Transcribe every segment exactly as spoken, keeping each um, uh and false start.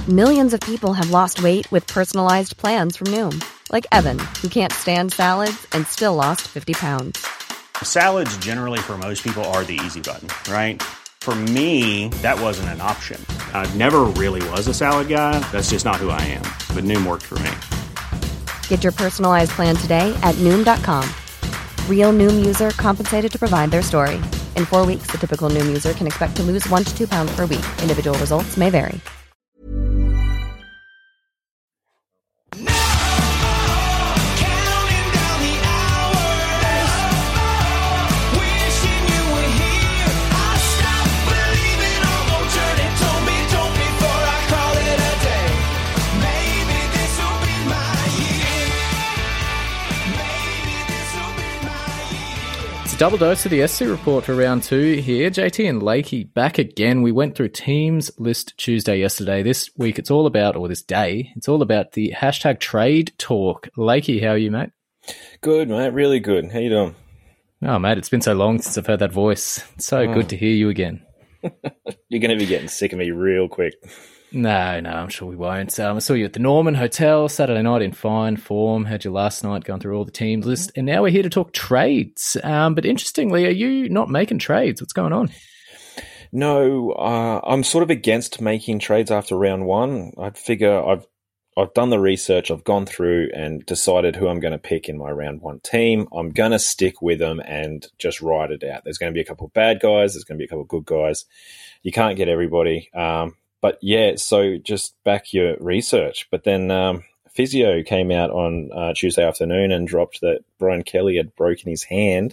Millions of people have lost weight with personalized plans from Noom. Like Evan, who can't stand salads and still lost fifty pounds. Salads generally for most people are the easy button, right? For me, that wasn't an option. I never really was a salad guy. That's just not who I am. But Noom worked for me. Get your personalized plan today at Noom dot com. Real Noom user compensated to provide their story. In four weeks, the typical Noom user can expect to lose one to two pounds per week. Individual results may vary. Double dose of the S C report for round two here. J T and Lakey back again. We went through Teams List Tuesday yesterday. This week it's all about, or this day, it's all about the hashtag trade talk. Lakey, how are you, mate? Good, mate. Really good. How you doing? Oh, mate, it's been so long since I've heard that voice. It's so oh. good to hear you again. You're going to be getting sick of me real quick. No, no, I'm sure we won't. Um, I saw you at the Norman Hotel Saturday night in fine form. Had you last night going through all the teams list. And now we're here to talk trades. Um, but interestingly, are you not making trades? What's going on? No, uh, I'm sort of against making trades after round one. I'd figure I've I've done the research. I've gone through and decided who I'm going to pick in my round one team. I'm going to stick with them and just ride it out. There's going to be a couple of bad guys. There's going to be a couple of good guys. You can't get everybody. Um, But yeah, so just back your research. But then um, Physio came out on uh, Tuesday afternoon and dropped that Brian Kelly had broken his hand.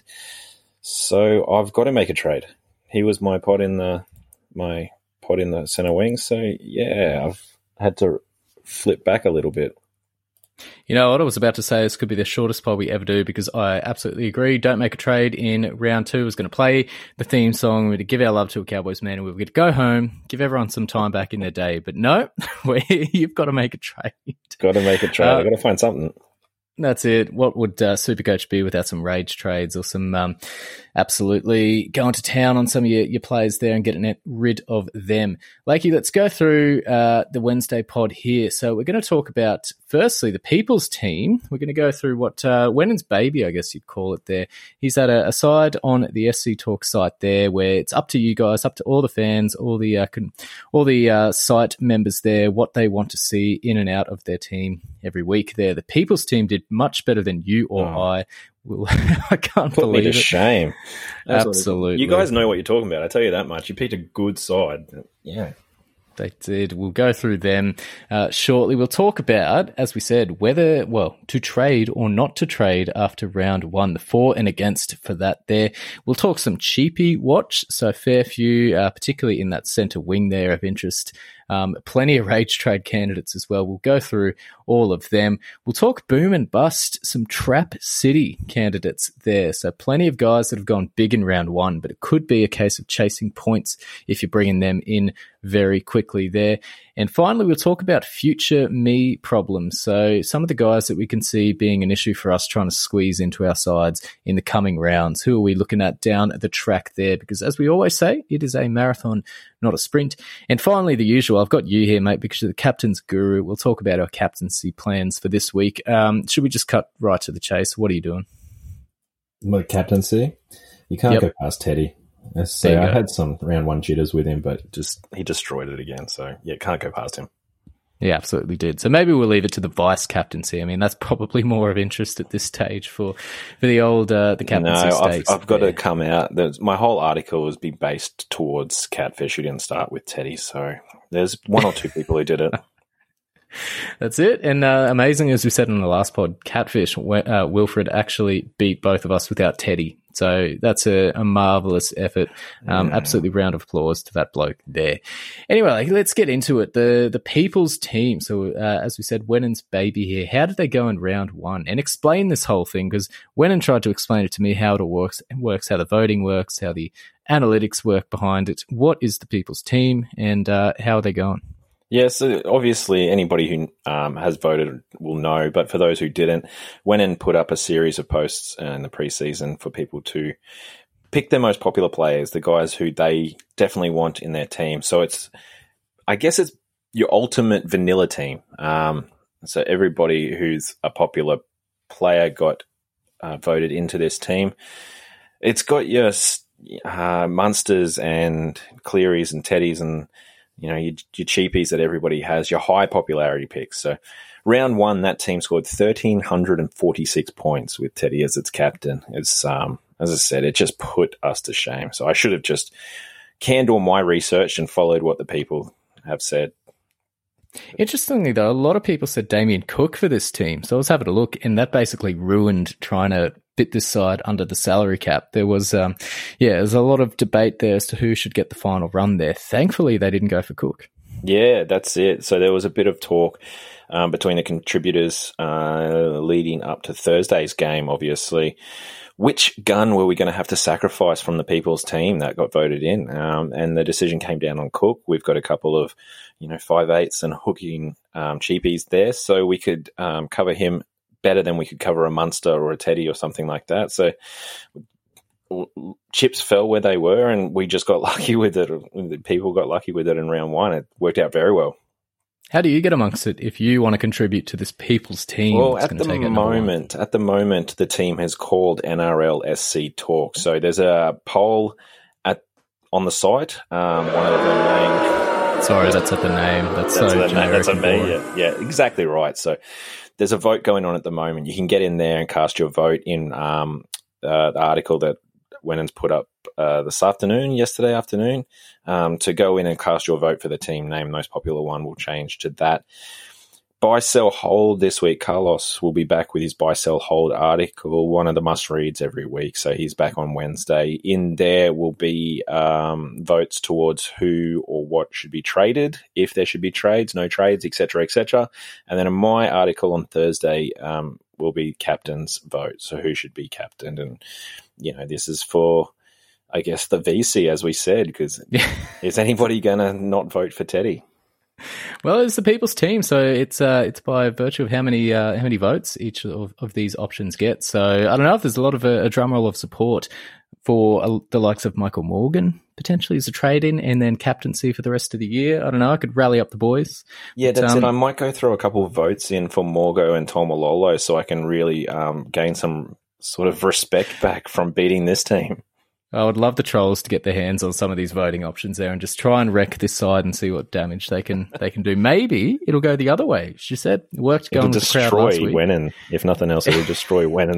So I've got to make a trade. He was my pod in the my pod in the center wing. So yeah, I've had to flip back a little bit. You know what I was about to say, this could be the shortest pod we ever do because I absolutely agree. Don't make a trade in round two. I was going to play the theme song. We're going to give our love to a Cowboys man and we're going to go home, give everyone some time back in their day. But no, you've got to make a trade. Got to make a trade. Uh, I've got to find something. That's it. What would uh, Supercoach be without some rage trades or some um, absolutely going to town on some of your, your players there and getting rid of them? Lakey, let's go through uh, the Wednesday pod here. So we're going to talk about, firstly, the People's Team. We're going to go through what uh, Wennon's baby, I guess you'd call it there. He's at a, a side on the S C Talk site there where it's up to you guys, up to all the fans, all the uh, con- all the uh, site members there, what they want to see in and out of their team every week there. The People's Team did much better than you or oh. I. Will. I can't Put believe me to it. shame. Absolutely. You guys know what you're talking about. I tell you that much. You picked a good side. Yeah. They did. We'll go through them uh, shortly. We'll talk about, as we said, whether, well, to trade or not to trade after round one, the for and against for that there. We'll talk some cheapy watch, so fair few, uh, particularly in that centre wing there of interest. Um, plenty of rage trade candidates as well. We'll go through all of them. We'll talk boom and bust, some trap city candidates there. So plenty of guys that have gone big in round one, but it could be a case of chasing points if you're bringing them in very quickly there. And finally, we'll talk about future me problems. So some of the guys that we can see being an issue for us trying to squeeze into our sides in the coming rounds. Who are we looking at down the track there? Because as we always say, it is a marathon, not a sprint. And finally, the usual, I've got you here, mate, because you're the captain's guru. We'll talk about our captaincy plans for this week. Um, should we just cut right to the chase? What are you doing? My captaincy? You can't Yep. go past Teddy. Let's There say you I go. had some round one jitters with him, but Just he destroyed it again. So yeah, can't go past him. Yeah, absolutely did. So maybe we'll leave it to the vice captaincy. I mean, that's probably more of interest at this stage for for the old uh, the captaincy No, I've, stakes. I've got to come out. There's, my whole article was be based towards Catfish. Who didn't start with Teddy. So there's one or two people who did it. That's it. And uh, amazing, as we said in the last pod, Catfish, uh, Wilfred actually beat both of us without Teddy. So that's a, a marvellous effort. Um, Yeah. Absolutely round of applause to that bloke there. Anyway, like, let's get into it. The the People's Team. So uh, as we said, Wennon's baby here. How did they go in round one? And explain this whole thing, because Wennon tried to explain it to me, how it all works, works, how the voting works, how the analytics work behind it. What is the People's Team and uh, how are they going? Yeah, so obviously anybody who um, has voted will know, but for those who didn't, went and put up a series of posts in the preseason for people to pick their most popular players, the guys who they definitely want in their team. So it's, I guess it's your ultimate vanilla team. Um, so everybody who's a popular player got uh, voted into this team. It's got your uh, Munsters and Clearys and Teddies and, you know, your, your cheapies that everybody has, your high popularity picks. So round one, that team scored one thousand three hundred forty-six points with Teddy as its captain. It's, um, as I said, it just put us to shame. So I should have just canned all my research and followed what the people have said. Interestingly, though, a lot of people said Damien Cook for this team. So I was having a look, and that basically ruined trying to fit this side under the salary cap. There was, um, yeah, there's a lot of debate there as to who should get the final run there. Thankfully, they didn't go for Cook. Yeah, that's it. So there was a bit of talk um, between the contributors uh, leading up to Thursday's game, obviously. Which gun were we going to have to sacrifice from the people's team that got voted in? Um, and the decision came down on Cook. We've got a couple of, you know, five eighths and hooking um, cheapies there, so we could um, cover him better than we could cover a Munster or a Teddy or something like that. So chips fell where they were, and we just got lucky with it. People got lucky with it in round one. It worked out very well. How do you get amongst it if you want to contribute to this people's team? Well, at the moment, at the moment, the team has called N R L S C Talk. So there's a poll at on the site. Um, one of the main. Sorry, that's not the name. That's, that's so the, generic. That's a me. Yeah, yeah, exactly right. So there's a vote going on at the moment. You can get in there and cast your vote in um, uh, the article that Wennon's put up uh, this afternoon, yesterday afternoon, um, to go in and cast your vote for the team name. Most popular one will change to that. Buy, sell, hold this week. Carlos will be back with his buy, sell, hold article, one of the must-reads every week. So he's back on Wednesday. In there will be um, votes towards who or what should be traded, if there should be trades, no trades, et cetera, et cetera. And then in my article on Thursday um, will be captain's vote. So who should be captained? And, you know, this is for, I guess, the V C, as we said, because is anybody going to not vote for Teddy? Well, it's the people's team, so it's uh, it's by virtue of how many uh, how many votes each of, of these options get. So I don't know if there's a lot of a, a drum roll of support for uh, the likes of Michael Morgan potentially as a trade-in, and then captaincy for the rest of the year. I don't know. I could rally up the boys. Yeah, that's but, um, it. I might go throw a couple of votes in for Morgo and Tomalolo so I can really um, gain some sort of respect back from beating this team. I would love the trolls to get their hands on some of these voting options there and just try and wreck this side and see what damage they can they can do. Maybe it'll go the other way. She said it worked going with the crowd last week. It'll destroy Wennon. If nothing else, it'll destroy Wennon.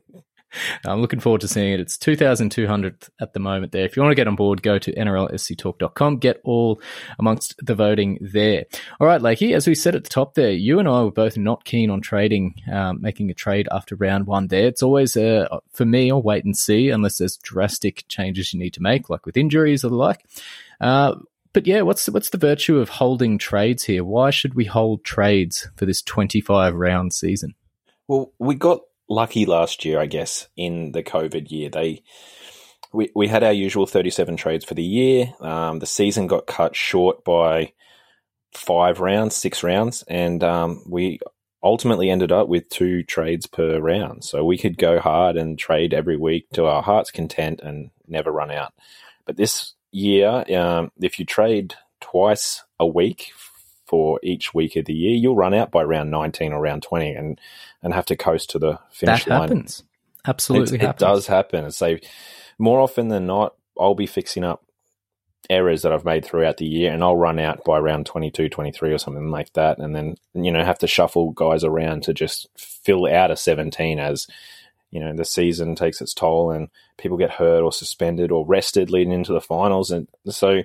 I'm looking forward to seeing it. It's two thousand two hundred at the moment there. If you want to get on board, go to N R L S C talk dot com. Get all amongst the voting there. All right, Lakey, as we said at the top there, you and I were both not keen on trading, um, making a trade after round one there. It's always, uh, for me, a wait and see unless there's drastic changes you need to make, like with injuries or the like. Uh, but yeah, what's the, what's the virtue of holding trades here? Why should we hold trades for this twenty-five round season? Well, we got lucky last year, I guess, in the COVID year. They we we had our usual thirty-seven trades for the year. Um, the season got cut short by five rounds, six rounds, and um, we ultimately ended up with two trades per round. So we could go hard and trade every week to our heart's content and never run out. But this year, um, if you trade twice a week for each week of the year, you'll run out by round nineteen or round twenty and, and have to coast to the finish that line. That happens. Absolutely it, happens. It does happen. So more often than not, I'll be fixing up errors that I've made throughout the year, and I'll run out by round twenty-two, twenty-three or something like that, and then, you know, have to shuffle guys around to just fill out a seventeen as, you know, the season takes its toll and people get hurt or suspended or rested leading into the finals. And so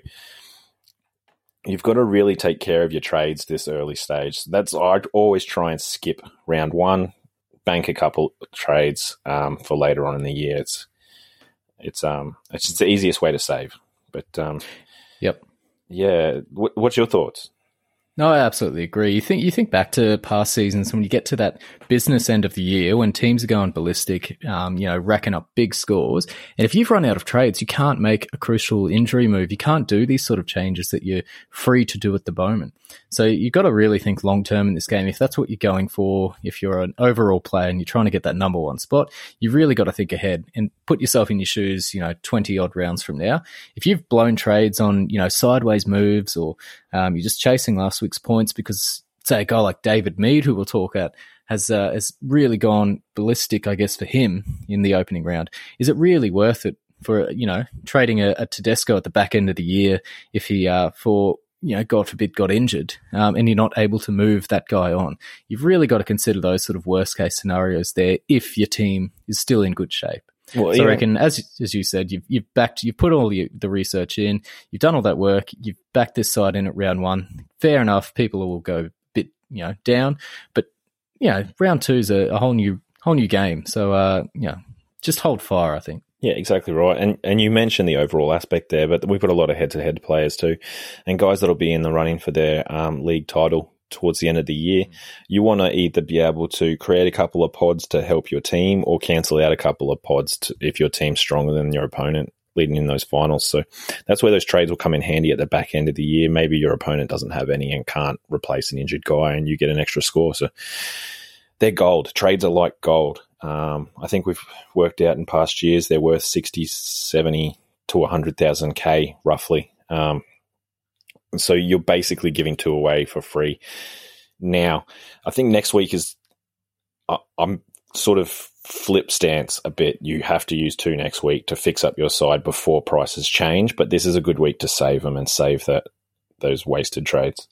you've got to really take care of your trades this early stage. That's I'd always try and skip round one, bank a couple trades um, for later on in the year. It's it's um it's just the easiest way to save. But um, yep, yeah. W- what's your thoughts? No, I absolutely agree. You think you think back to past seasons when you get to that business end of the year when teams are going ballistic, um, you know, racking up big scores. And if you've run out of trades, you can't make a crucial injury move. You can't do these sort of changes that you're free to do at the moment. So you've got to really think long term in this game. If that's what you're going for, if you're an overall player and you're trying to get that number one spot, you've really got to think ahead and put yourself in your shoes, you know, twenty odd rounds from now. If you've blown trades on, you know, sideways moves or Um, you're just chasing last week's points because, say, a guy like David Mead, who we'll talk at, has uh, has really gone ballistic, I guess, for him in the opening round. Is it really worth it for, you know, trading a, a Tedesco at the back end of the year if he, uh, for, you know, God forbid, got injured, um, and you're not able to move that guy on? You've really got to consider those sort of worst case scenarios there if your team is still in good shape. Well, so yeah. I reckon, as as you said, you've you've backed, you've put all the, the research in, you've done all that work, you've backed this side in at round one. Fair enough, people will go a bit, you know, down, but you know, round two is a, a whole new whole new game. So, uh, you know, just hold fire, I think. Yeah, exactly right. And and you mentioned the overall aspect there, but we've got a lot of head-to-head players too, and guys that'll be in the running for their um, league title towards the end of the year. You want to either be able to create a couple of pods to help your team or cancel out a couple of pods to, if your team's stronger than your opponent leading in those finals. So that's where those trades will come in handy at the back end of the year. Maybe your opponent doesn't have any and can't replace an injured guy and you get an extra score. So they're gold. Trades are like gold. Um, I think we've worked out in past years they're worth sixty, seventy to one hundred thousand K roughly. Um, so you're basically giving two away for free. Now, I think next week is uh, I'm sort of flip stance a bit. You have to use two next week to fix up your side before prices change, but this is a good week to save them and save that those wasted trades.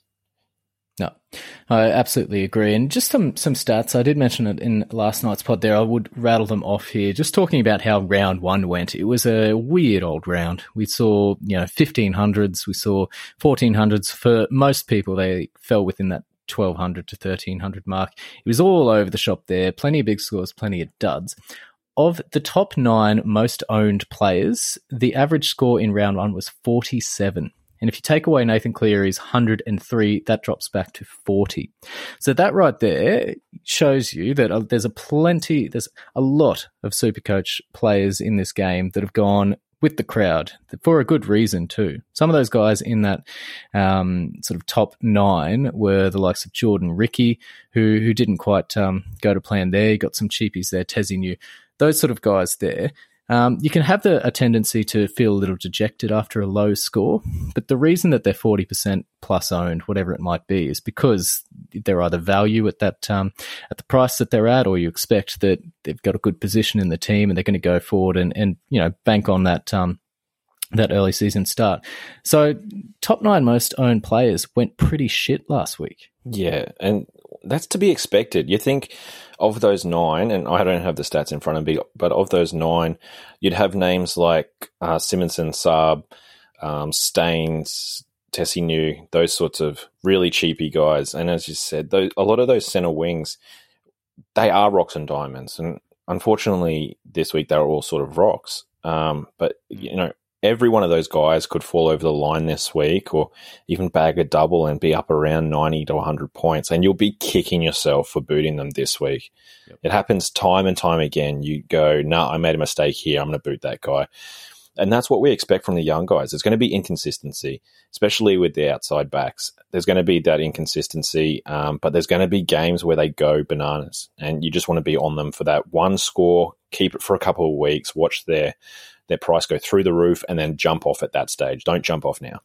No, I absolutely agree. And just some, some stats, I did mention it in last night's pod there, I would rattle them off here, just talking about how round one went. It was a weird old round. We saw, you know, fifteen hundreds, we saw fourteen hundreds. For most people, they fell within that twelve hundred to thirteen hundred mark. It was all over the shop there, plenty of big scores, plenty of duds. Of the top nine most owned players, the average score in round one was forty-seven. And if you take away Nathan Cleary's one hundred three, that drops back to forty. So that right there shows you that there's a plenty, there's a lot of Supercoach players in this game that have gone with the crowd for a good reason too. Some of those guys in that um, sort of top nine were the likes of Jordan Ricky, who who didn't quite um, go to plan there. You got some cheapies there, Tezzy New, those sort of guys there. Um, you can have the, a tendency to feel a little dejected after a low score, but the reason that they're forty percent plus owned, whatever it might be, is because they're either value at that um, at the price that they're at, or you expect that they've got a good position in the team and they're going to go forward and, and you know bank on that um, that early season start. So top nine most owned players went pretty shit last week. Yeah, and that's to be expected. You think of those nine, and I don't have the stats in front of me, but of those nine, you'd have names like uh, Simonson, Saab, um, Staines, Tessie New, those sorts of really cheapy guys. And as you said, those, a lot of those center wings, they are rocks and diamonds. And unfortunately, this week they were all sort of rocks. Um, but, you know, every one of those guys could fall over the line this week or even bag a double and be up around ninety to one hundred points, and you'll be kicking yourself for booting them this week. Yep. It happens time and time again. You go, no, nah, I made a mistake here. I'm going to boot that guy. And that's what we expect from the young guys. There's going to be inconsistency, especially with the outside backs. There's going to be that inconsistency, um, but there's going to be games where they go bananas, and you just want to be on them for that one score, keep it for a couple of weeks, watch their their price go through the roof, and then jump off at that stage. Don't jump off now.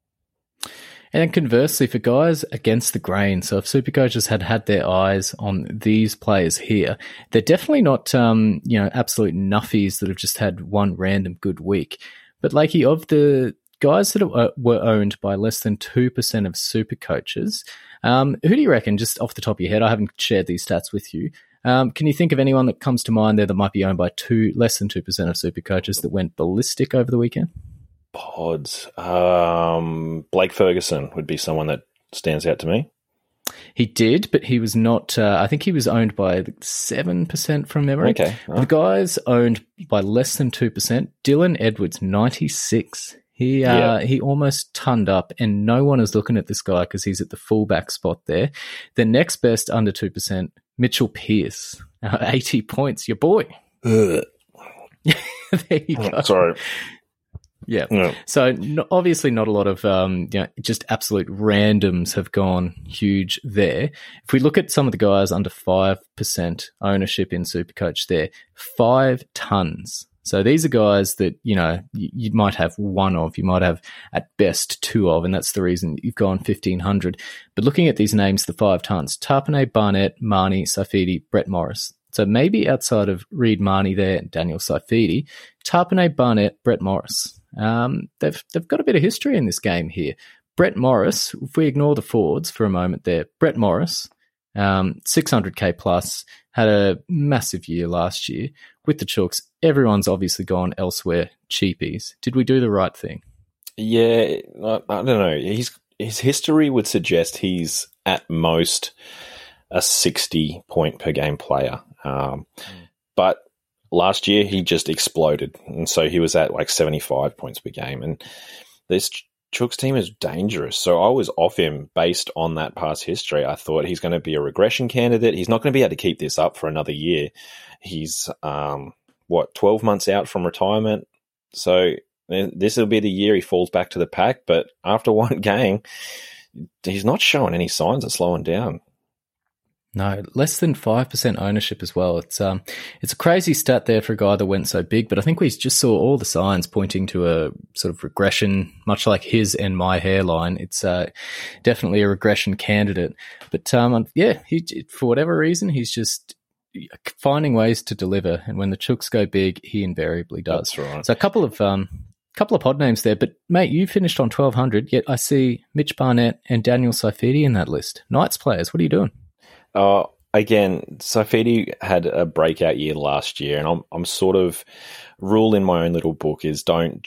And then conversely, for guys against the grain, so if Supercoaches had had their eyes on these players here, they're definitely not, um, you know, absolute nuffies that have just had one random good week. But, Lakey, of the guys that are, were owned by less than two percent of Supercoaches, um, who do you reckon, just off the top of your head, I haven't shared these stats with you, Um, can you think of anyone that comes to mind there that might be owned by two less than two percent of Supercoaches that went ballistic over the weekend? Pods. Um, Blake Ferguson would be someone that stands out to me. He did, but he was not, uh, I think he was owned by seven percent from memory. Okay. Right. The guys owned by less than two percent, Dylan Edwards, ninety-six. He uh, yeah. he almost tonned up, and no one is looking at this guy because he's at the fullback spot there. The next best under two percent, Mitchell Pearce, uh, eighty points, your boy. There you go. Sorry. Yeah. yeah. So no, obviously not a lot of um, you know, just absolute randoms have gone huge there. If we look at some of the guys under five percent ownership in Supercoach there, five tons So these are guys that, you know, you, you might have one of, you might have at best two of, and that's the reason you've gone fifteen hundred. But looking at these names, the five tons, Tapine, Barnett, Marnie, Saifiti, Brett Morris. So maybe outside of Reed Marnie there and Daniel Saifiti, Tapine, Barnett, Brett Morris. Um, they've they've got a bit of history in this game here. Brett Morris, if we ignore the forwards for a moment there, Brett Morris, um, six hundred K plus, had a massive year last year with the Chooks. Everyone's obviously gone elsewhere, cheapies. Did we do the right thing? Yeah, I, I don't know. His his history would suggest he's at most a sixty point per game player. Um, mm. But last year he just exploded, and so he was at like seventy-five points per game. And this Chooks team is dangerous, so I was off him based on that past history. I thought he's going to be a regression candidate. He's not going to be able to keep this up for another year. He's um, what twelve months out from retirement, so this will be the year he falls back to the pack. But after one game, he's not showing any signs of slowing down. No, less than five percent ownership as well. It's um, it's a crazy stat there for a guy that went so big, but I think we just saw all the signs pointing to a sort of regression, much like his and my hairline. It's uh, definitely a regression candidate. But um, yeah, he, for whatever reason, he's just finding ways to deliver. And when the Chooks go big, he invariably does. That's right. So a couple of um, couple of pod names there, but mate, you finished on twelve hundred, yet I see Mitch Barnett and Daniel Saifiti in that list. Knights players, what are you doing? Uh, again, Saifiti had a breakout year last year, and I'm I'm sort of rule in my own little book is don't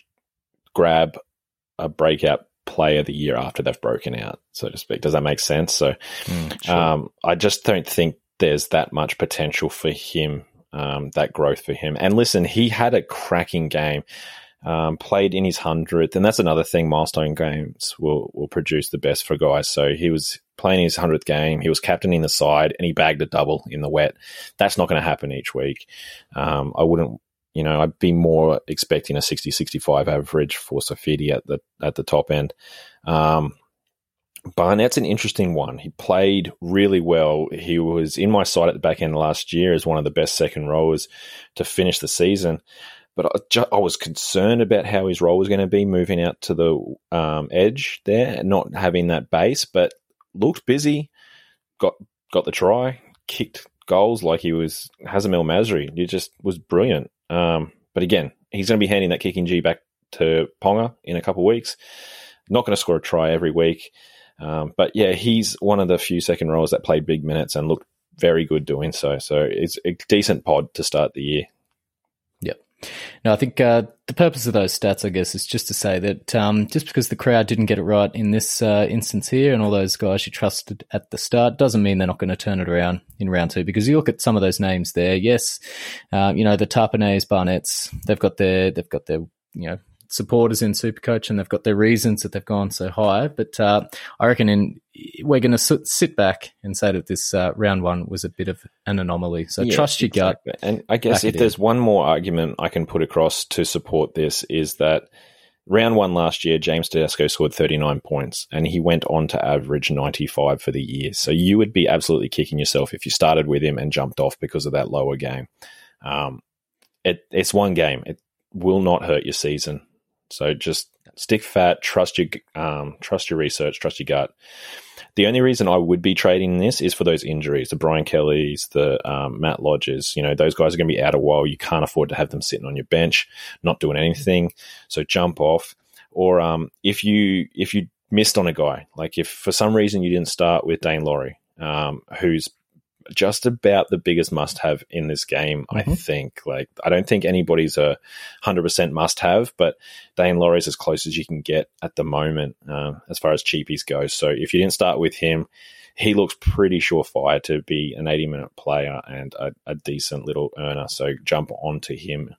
grab a breakout player the year after they've broken out, so to speak. Does that make sense? So mm, sure. um, I just don't think there's that much potential for him, um, that growth for him. And listen, he had a cracking game. Um, played in his hundredth, and that's another thing. Milestone games will will produce the best for guys. So he was playing his hundredth game. He was captaining the side, and he bagged a double in the wet. That's not going to happen each week. Um, I wouldn't, you know, I'd be more expecting a sixty sixty-five average for Saifiti at the at the top end. Um, Barnett's an interesting one. He played really well. He was in my side at the back end last year as one of the best second rowers to finish the season. But I, just, I was concerned about how his role was going to be moving out to the um, edge there and not having that base, but looked busy, got got the try, kicked goals like he was Hazem El Masri. He just was brilliant. Um, but again, he's going to be handing that kicking G back to Ponga in a couple of weeks. Not going to score a try every week. Um, but yeah, he's one of the few second rowers that played big minutes and looked very good doing so. So it's a decent pod to start the year. Yep. No, I think uh, the purpose of those stats, I guess, is just to say that um, just because the crowd didn't get it right in this uh, instance here and all those guys you trusted at the start doesn't mean they're not going to turn it around in round two, because you look at some of those names there. Yes, uh, you know, the Tapines, Barnetts, they've got their, they've got their, you know, supporters in Supercoach, and they've got their reasons that they've gone so high. But uh, I reckon in, we're going to sit back and say that this uh, round one was a bit of an anomaly. So yeah, trust your exactly. gut. And I guess if there's in. one more argument I can put across to support this is that round one last year, James Tedesco scored thirty-nine points, and he went on to average ninety-five for the year. So you would be absolutely kicking yourself if you started with him and jumped off because of that lower game. Um, it, it's one game. It will not hurt your season. So just stick fat, trust your um, trust your research, trust your gut. The only reason I would be trading this is for those injuries, the Brian Kellys, the um, Matt Lodges. You know, those guys are going to be out a while. You can't afford to have them sitting on your bench, not doing anything. So jump off. Or um, if you if you missed on a guy, like if for some reason you didn't start with Dane Laurie, um, who's just about the biggest must-have in this game, mm-hmm. I think. Like, I don't think anybody's a one hundred percent must-have, but Dane Laurie's as close as you can get at the moment uh, as far as cheapies go. So if you didn't start with him, he looks pretty surefire to be an eighty-minute player and a, a decent little earner. So jump onto him.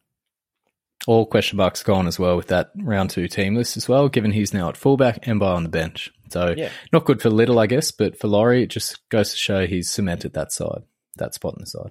All question marks gone as well with that round two team list as well, given he's now at fullback and by on the bench. So yeah. Not good for Little, I guess, but for Laurie, it just goes to show he's cemented that side, that spot in the side.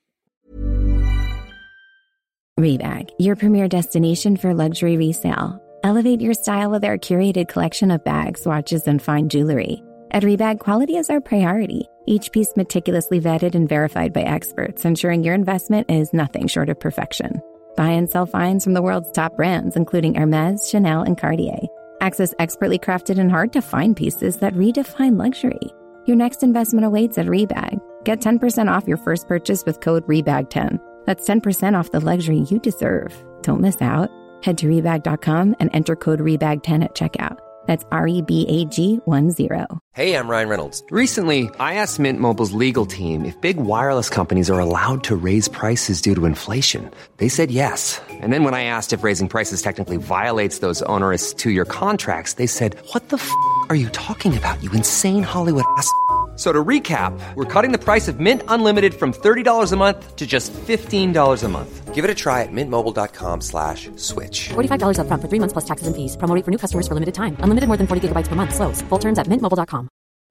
Rebag, your premier destination for luxury resale. Elevate your style with our curated collection of bags, watches, and fine jewelry. At Rebag, quality is our priority. Each piece meticulously vetted and verified by experts, ensuring your investment is nothing short of perfection. Buy and sell finds from the world's top brands, including Hermes, Chanel, and Cartier. Access expertly crafted and hard-to-find pieces that redefine luxury. Your next investment awaits at Rebag. Get ten percent off your first purchase with code R E B A G ten. That's ten percent off the luxury you deserve. Don't miss out. Head to Rebag dot com and enter code R E B A G ten at checkout. That's R E B A G one zero. Hey, I'm Ryan Reynolds. Recently, I asked Mint Mobile's legal team if big wireless companies are allowed to raise prices due to inflation. They said yes. And then when I asked if raising prices technically violates those onerous two-year contracts, they said, what the f*** are you talking about, you insane Hollywood ass f- So to recap, we're cutting the price of Mint Unlimited from thirty dollars a month to just fifteen dollars a month. Give it a try at mintmobile.com slash switch. forty-five dollars up front for three months plus taxes and fees. Promo rate for new customers for limited time. Unlimited more than forty gigabytes per month. Slows full terms at mint mobile dot com.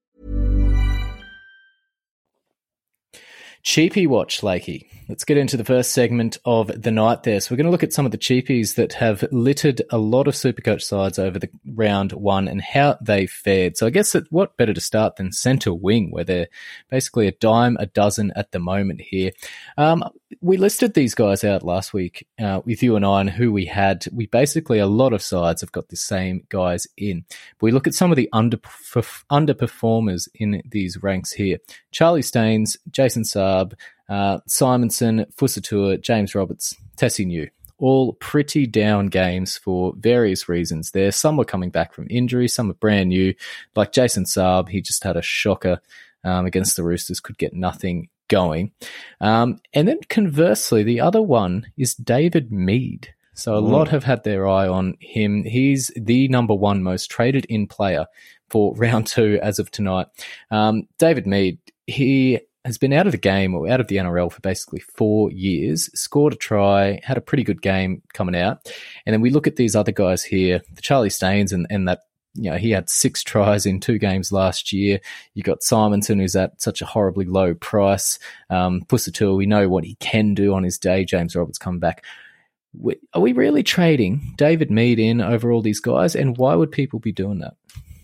Cheapie watch, Lakey. Let's get into the first segment of the night there. So we're going to look at some of the cheapies that have littered a lot of Supercoach sides over the round one and how they fared. So I guess that what better to start than centre wing, where they're basically a dime a dozen at the moment here. Um, we listed these guys out last week uh, with you and I and who we had. We basically, a lot of sides have got the same guys in. But we look at some of the underperf- underperformers in these ranks here. Charlie Staines, Jason Saab, Uh, Simonson, Fusitu'a, James Roberts, Tessie New, all pretty down games for various reasons there. Some were coming back from injury, some are brand new. Like Jason Saab, he just had a shocker um, against the Roosters, could get nothing going. Um, and then conversely, the other one is David Mead. So a mm. lot have had their eye on him. He's the number one most traded in player for round two as of tonight. Um, David Mead, he has been out of the game or out of the N R L for basically four years, scored a try, had a pretty good game coming out. And then we look at these other guys here, the Charlie Staines, and, and that, you know, he had six tries in two games last year. You got Simonson, who's at such a horribly low price. Um, Fusitu'a, we know what he can do on his day. James Roberts coming back. We, are we really trading David Mead in over all these guys? And why would people be doing that?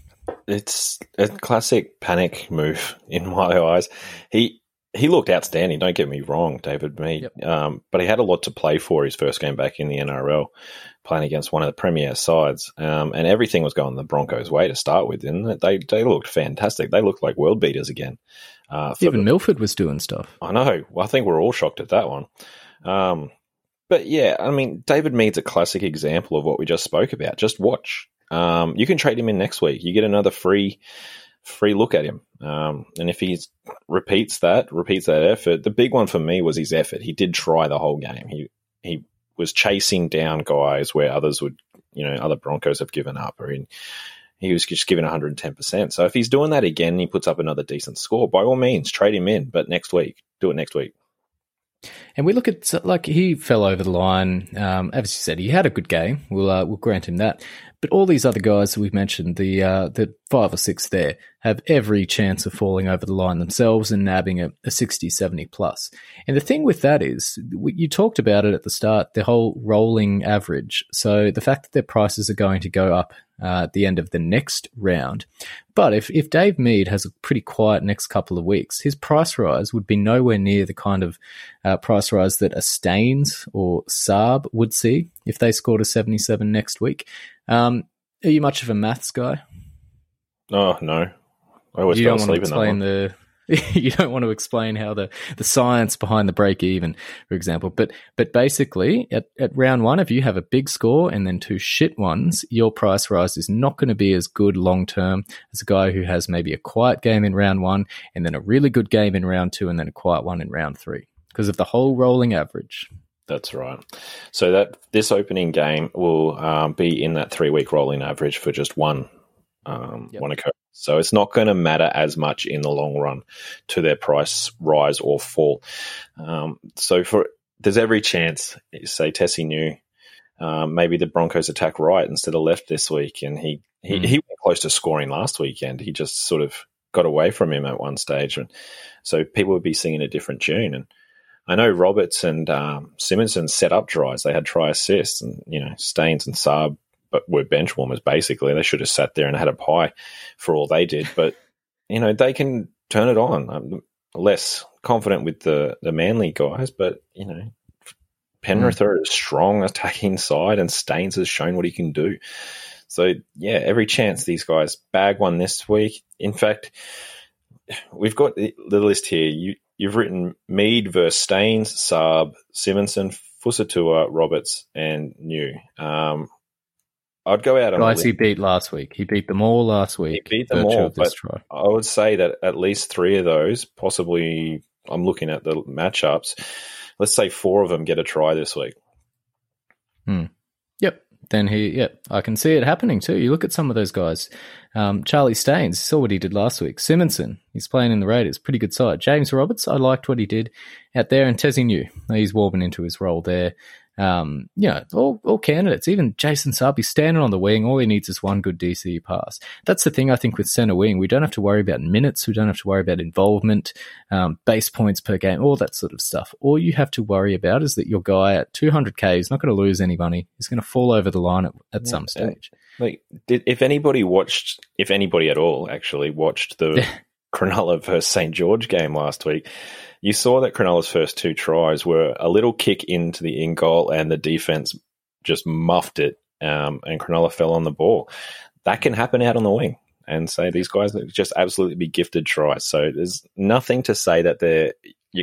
It's a classic panic move in my eyes. He he looked outstanding, don't get me wrong, David Mead. Yep. Um, but he had a lot to play for his first game back in the N R L, playing against one of the premier sides. Um, and everything was going the Broncos' way to start with, didn't it? They, they looked fantastic. They looked like world beaters again. Uh, Even the, Milford was doing stuff. I know. Well, I think we're all shocked at that one. Um, but yeah, I mean, David Mead's a classic example of what we just spoke about. Just watch. Um, you can trade him in next week. You get another free free look at him. Um, and if he repeats that, repeats that effort, the big one for me was his effort. He did try the whole game. He he was chasing down guys where others would, you know, other Broncos have given up, or he, he was just giving one hundred ten percent. So if he's doing that again and he puts up another decent score, by all means, trade him in. But next week, do it next week. And we look at, like, he fell over the line. Um, as you said, he had a good game. We'll uh, we'll grant him that. But all these other guys that we've mentioned, the uh, the five or six there, have every chance of falling over the line themselves and nabbing a, a sixty, seventy plus. And the thing with that is, you talked about it at the start, the whole rolling average. So the fact that their prices are going to go up uh, at the end of the next round. But if, if Dave Mead has a pretty quiet next couple of weeks, his price rise would be nowhere near the kind of uh, price rise that a Staines or Saab would see if they scored a seventy-seven next week. Um, are you much of a maths guy? Oh, no. I always you fell don't want asleep to in that one. The, you don't want to explain how the, the science behind the break even, for example. But but basically, at, at round one, if you have a big score and then two shit ones, your price rise is not going to be as good long term as a guy who has maybe a quiet game in round one and then a really good game in round two and then a quiet one in round three because of the whole rolling average. That's right. So that this opening game will um, be in that three-week rolling average for just one um, yep. one occurrence. So it's not going to matter as much in the long run to their price rise or fall. Um, so for there's every chance, say Tessie New, um, maybe the Broncos attack right instead of left this week, and he he, mm. he went close to scoring last weekend. He just sort of got away from him at one stage, and so people would be singing a different tune. And I know Roberts and um, Simonson set up tries. They had try assists, and you know Staines and Saab but were bench warmers basically. They should have sat there and had a pie for all they did. But you know they can turn it on. I'm less confident with the the Manly guys, but you know Penrith mm. are a strong attacking side, and Staines has shown what he can do. So, yeah, every chance these guys bag one this week. In fact, we've got the list here. You, you've written Mead versus Staines, Saab, Simonson, Fusatua, Roberts, and New. Um, I'd go out on guys he beat last week. He beat them all last week. He beat them all, but try. I would say that at least three of those, possibly, I'm looking at the matchups, let's say four of them get a try this week. Hmm. Yep. Then he, yeah, I can see it happening too. You look at some of those guys. Um, Charlie Staines, saw what he did last week. Simonson, he's playing in the Raiders, pretty good side. James Roberts, I liked what he did out there, and Tezzy New, he's warming into his role there. Um, you know, all, all candidates, even Jason Saab, he's standing on the wing. All he needs is one good D C pass. That's the thing, I think, with centre wing. We don't have to worry about minutes. We don't have to worry about involvement, um, base points per game, all that sort of stuff. All you have to worry about is that your guy at two hundred K is not going to lose any money. He's going to fall over the line at, at yeah, some stage. Like, did, if anybody watched, if anybody at all actually watched the Cronulla versus Saint George game last week, you saw that Cronulla's first two tries were a little kick into the in goal, and the defense just muffed it, um, and Cronulla fell on the ball. That can happen out on the wing, and so these guys just absolutely be gifted tries. So there's nothing to say that they're you.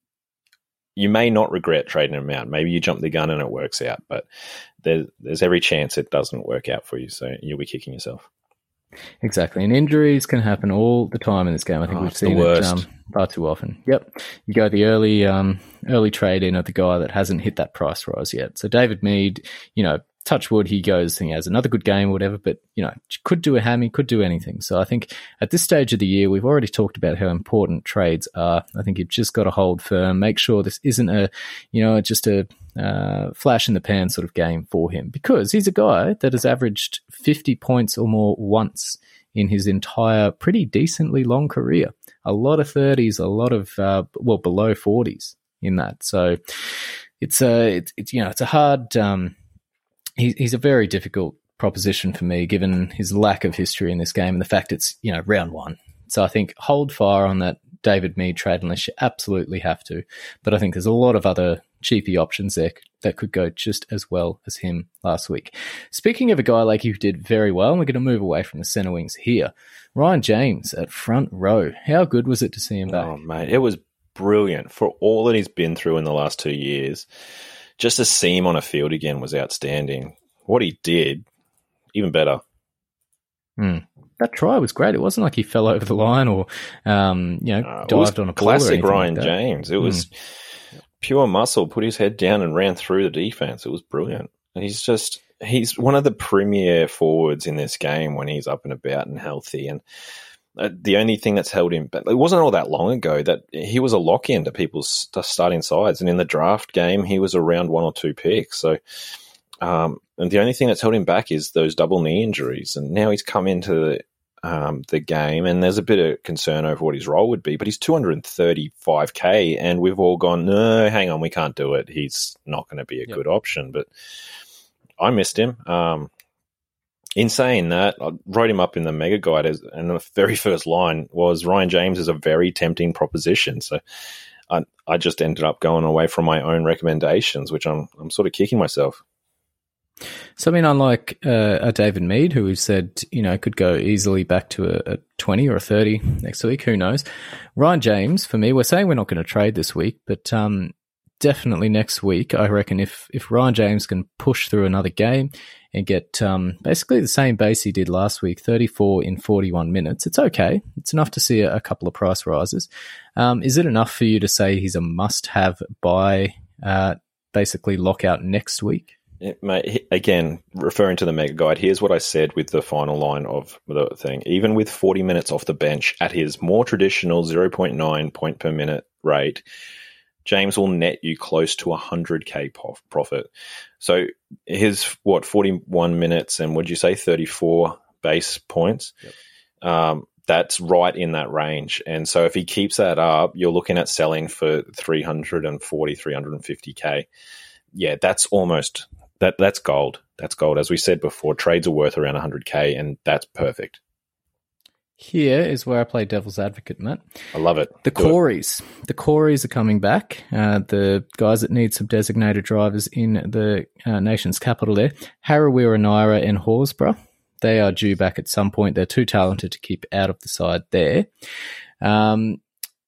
You may not regret trading them out. Maybe you jump the gun and it works out, but there's there's every chance it doesn't work out for you. So you'll be kicking yourself. Exactly, and injuries can happen all the time in this game. I think oh, we've seen it um, far too often. Yep, you go the early um, early trade in of the guy that hasn't hit that price rise yet. So David Mead, you know, touch wood, he goes, he has another good game or whatever, but, you know, could do a hammy, could do anything. So I think at this stage of the year, we've already talked about how important trades are. I think you've just got to hold firm, make sure this isn't a, you know, just a uh, flash in the pan sort of game for him, because he's a guy that has averaged fifty points or more once in his entire pretty decently long career. A lot of thirties, a lot of, uh, well, below forties in that. So it's a, it's, it's you know, it's a hard, um, he, he's a very difficult proposition for me, given his lack of history in this game and the fact it's, you know, round one. So I think hold fire on that David Mead trade unless you absolutely have to. But I think there's a lot of other cheapy options there that could go just as well as him last week. Speaking of a guy like you who did very well, and we're going to move away from the centre wings here, Ryan James at front row. How good was it to see him back? Oh, mate, it was brilliant. For all that he's been through in the last two years, just to see him on a field again was outstanding. What he did, even better. Hmm. That try was great. It wasn't like he fell over the line or, um, you know, uh, dived on a ball. Classic or Ryan like James. It was mm. pure muscle. Put his head down and ran through the defense. It was brilliant. And he's just he's one of the premier forwards in this game when he's up and about and healthy. And uh, the only thing that's held him back, it wasn't all that long ago that he was a lock in to people's starting sides. And in the draft game, he was around one or two picks. So. Um, and the only thing that's held him back is those double knee injuries. And now he's come into the, um, the game, and there's a bit of concern over what his role would be. But he's two hundred thirty-five K, and we've all gone, no, hang on, we can't do it. He's not going to be a yep. good option. But I missed him. Um, in saying that, I wrote him up in the mega guide, as, and the very first line was Ryan James is a very tempting proposition. So I, I just ended up going away from my own recommendations, which I'm I'm sort of kicking myself. So, I mean, unlike uh, a David Mead, who we've said, you know, could go easily back to a, a twenty or a thirty next week, who knows? Ryan James, for me, we're saying we're not going to trade this week, but um, definitely next week, I reckon if, if Ryan James can push through another game and get um, basically the same base he did last week, thirty-four in forty-one minutes, it's okay. It's enough to see a, a couple of price rises. Um, is it enough for you to say he's a must-have buy, uh, basically lockout next week? It may, again, referring to the mega guide, here's what I said with the final line of the thing. Even with forty minutes off the bench at his more traditional zero point nine point per minute rate, James will net you close to one hundred K profit. So his, what, forty-one minutes and would you say thirty-four base points? Yep. Um, that's right in that range. And so if he keeps that up, you're looking at selling for three forty, three fifty K. Yeah, that's almost... That that's gold. That's gold. As we said before, trades are worth around one hundred K, and that's perfect. Here is where I play devil's advocate, Matt. I love it. The Do Coreys. The Coreys are coming back. Uh, the guys that need some designated drivers in the uh, nation's capital there. Harawira Naira and Horsburgh. They are due back at some point. They're too talented to keep out of the side there. Um,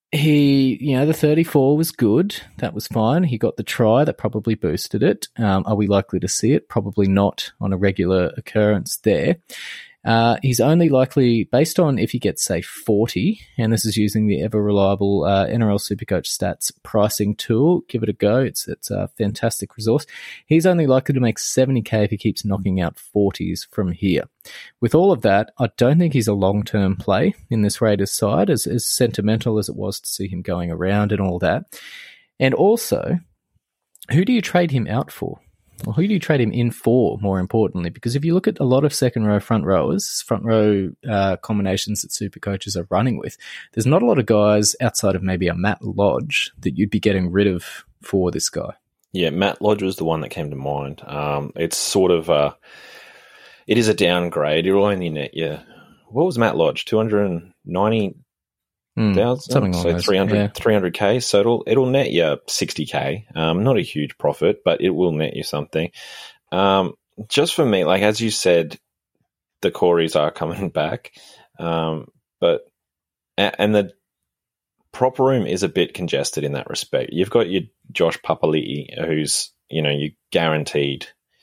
he, you know, the thirty-four was good. That was fine. He got the try. That probably boosted it. Um, are we likely to see it? Probably not on a regular occurrence there. Uh, he's only likely, based on if he gets, say, forty, and this is using the ever-reliable uh, N R L Supercoach Stats pricing tool. Give it a go. It's it's a fantastic resource. He's only likely to make seventy K if he keeps knocking out forties from here. With all of that, I don't think he's a long-term play in this Raiders side, as, as sentimental as it was to see him going around and all that. And also, who do you trade him out for? Well, who do you trade him in for, more importantly? Because if you look at a lot of second row front rowers, front row uh, combinations that super coaches are running with, there's not a lot of guys outside of maybe a Matt Lodge that you'd be getting rid of for this guy. Yeah, Matt Lodge was the one that came to mind. Um, it's sort of a, it is a downgrade. You'll only net, yeah. What was Matt Lodge? two hundred ninety thousand? Mm, something like so that. three hundred, Yeah. three hundred K. So it'll it'll net you sixty K. Um, not a huge profit, but it will net you something. Um, just for me, like as you said, the Coreys are coming back. Um, but and the prop room is a bit congested in that respect. You've got your Josh Papali'i, who's, you know, you guaranteed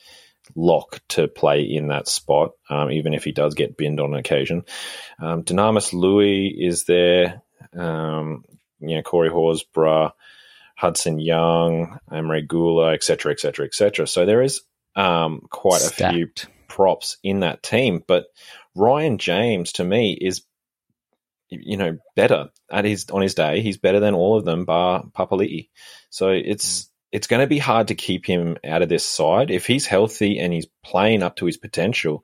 lock to play in that spot, um, even if he does get binned on occasion. Um, Dynamis Louis is there. Um, you know, Corey Horsburgh, Hudson Young, Emre Gula, et cetera, et cetera, et cetera. So there is um, quite Stacked. a few props in that team. But Ryan James, to me, is, you know, better at his on his day. He's better than all of them, bar Papali'i. So it's mm. it's going to be hard to keep him out of this side if he's healthy and he's playing up to his potential.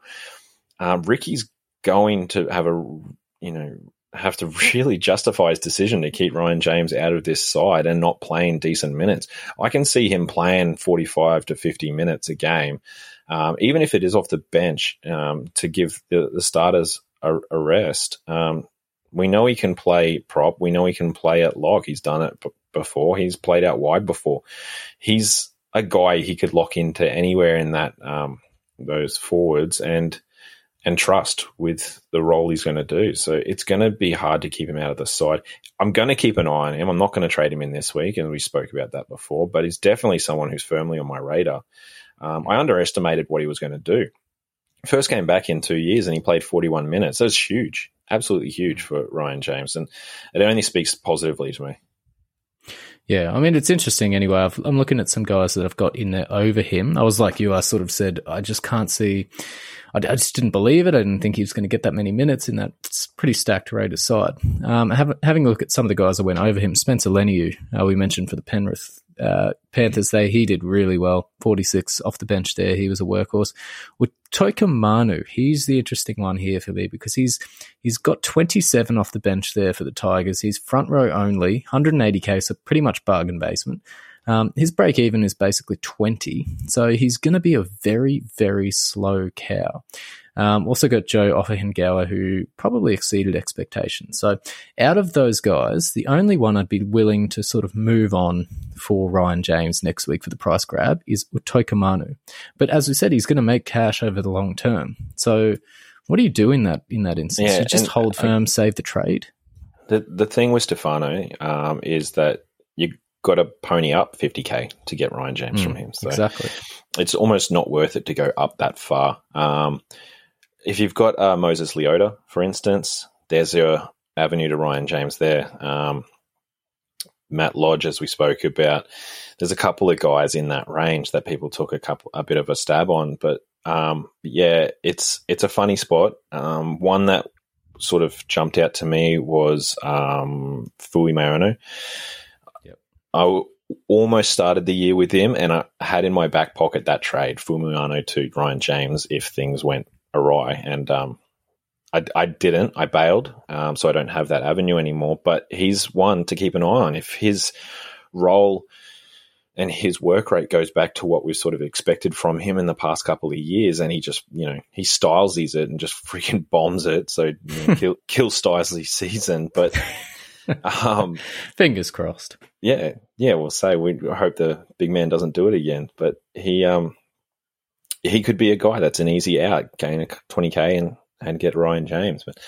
Um, Ricky's going to have a, you know, have to really justify his decision to keep Ryan James out of this side and not playing decent minutes. I can see him playing forty-five to fifty minutes a game, um, even if it is off the bench, um, to give the, the starters a, a rest. Um, we know he can play prop. We know he can play at lock. He's done it b- before. He's played out wide before. He's a guy he could lock into anywhere in that um, those forwards and and trust with the role he's going to do. So it's going to be hard to keep him out of the side. I'm going to keep an eye on him. I'm not going to trade him in this week, and we spoke about that before, but he's definitely someone who's firmly on my radar. Um, I underestimated what he was going to do. First came back in two years and he played forty-one minutes. That's huge, absolutely huge for Ryan James, and it only speaks positively to me. Yeah, I mean, it's interesting anyway. I've, I'm looking at some guys that I've got in there over him. I was like you, I sort of said, I just can't see, I, I just didn't believe it. I didn't think he was going to get that many minutes in that pretty stacked Raiders side. Um, have, having a look at some of the guys that went over him, Spencer Leniu, uh, we mentioned for the Penrith uh, Panthers there, he did really well, forty-six off the bench there. He was a workhorse. With Toika Manu, he's the interesting one here for me because he's he's got twenty-seven off the bench there for the Tigers. He's front row only, one hundred eighty K, so pretty much bargain basement. Um, his break even is basically twenty, so he's going to be a very, very slow cow. Um, also got Joe Ofahengawa, who probably exceeded expectations. So out of those guys, the only one I'd be willing to sort of move on for Ryan James next week for the price grab is Toika Manu. But as we said, he's going to make cash over the long term. So what do you do in that in that instance? Yeah, you just and, hold firm, I, save the trade? The the thing with Stefano um, is that you got to pony up fifty K to get Ryan James mm, from him. So exactly. It's almost not worth it to go up that far. Um, if you've got uh, Moses Leota, for instance, there's your avenue to Ryan James there. Um, Matt Lodge, as we spoke about, there's a couple of guys in that range that people took a couple a bit of a stab on. But um, yeah, it's it's a funny spot. Um, one that sort of jumped out to me was um, Fui Mayano. Yep. I w- almost started the year with him, and I had in my back pocket that trade, Fumiano to Ryan James, if things went awry. And um, I, I didn't. I bailed, um, so I don't have that avenue anymore. But he's one to keep an eye on. If his role and his work rate goes back to what we've sort of expected from him in the past couple of years. And he just, you know, he Stylesy's it and just freaking bombs it. So you know, kill, kill Stylesy's season. But um, fingers crossed. Yeah, yeah, we'll say we hope the big man doesn't do it again. But he, um, he could be a guy that's an easy out, gain a twenty K and and get Ryan James, but.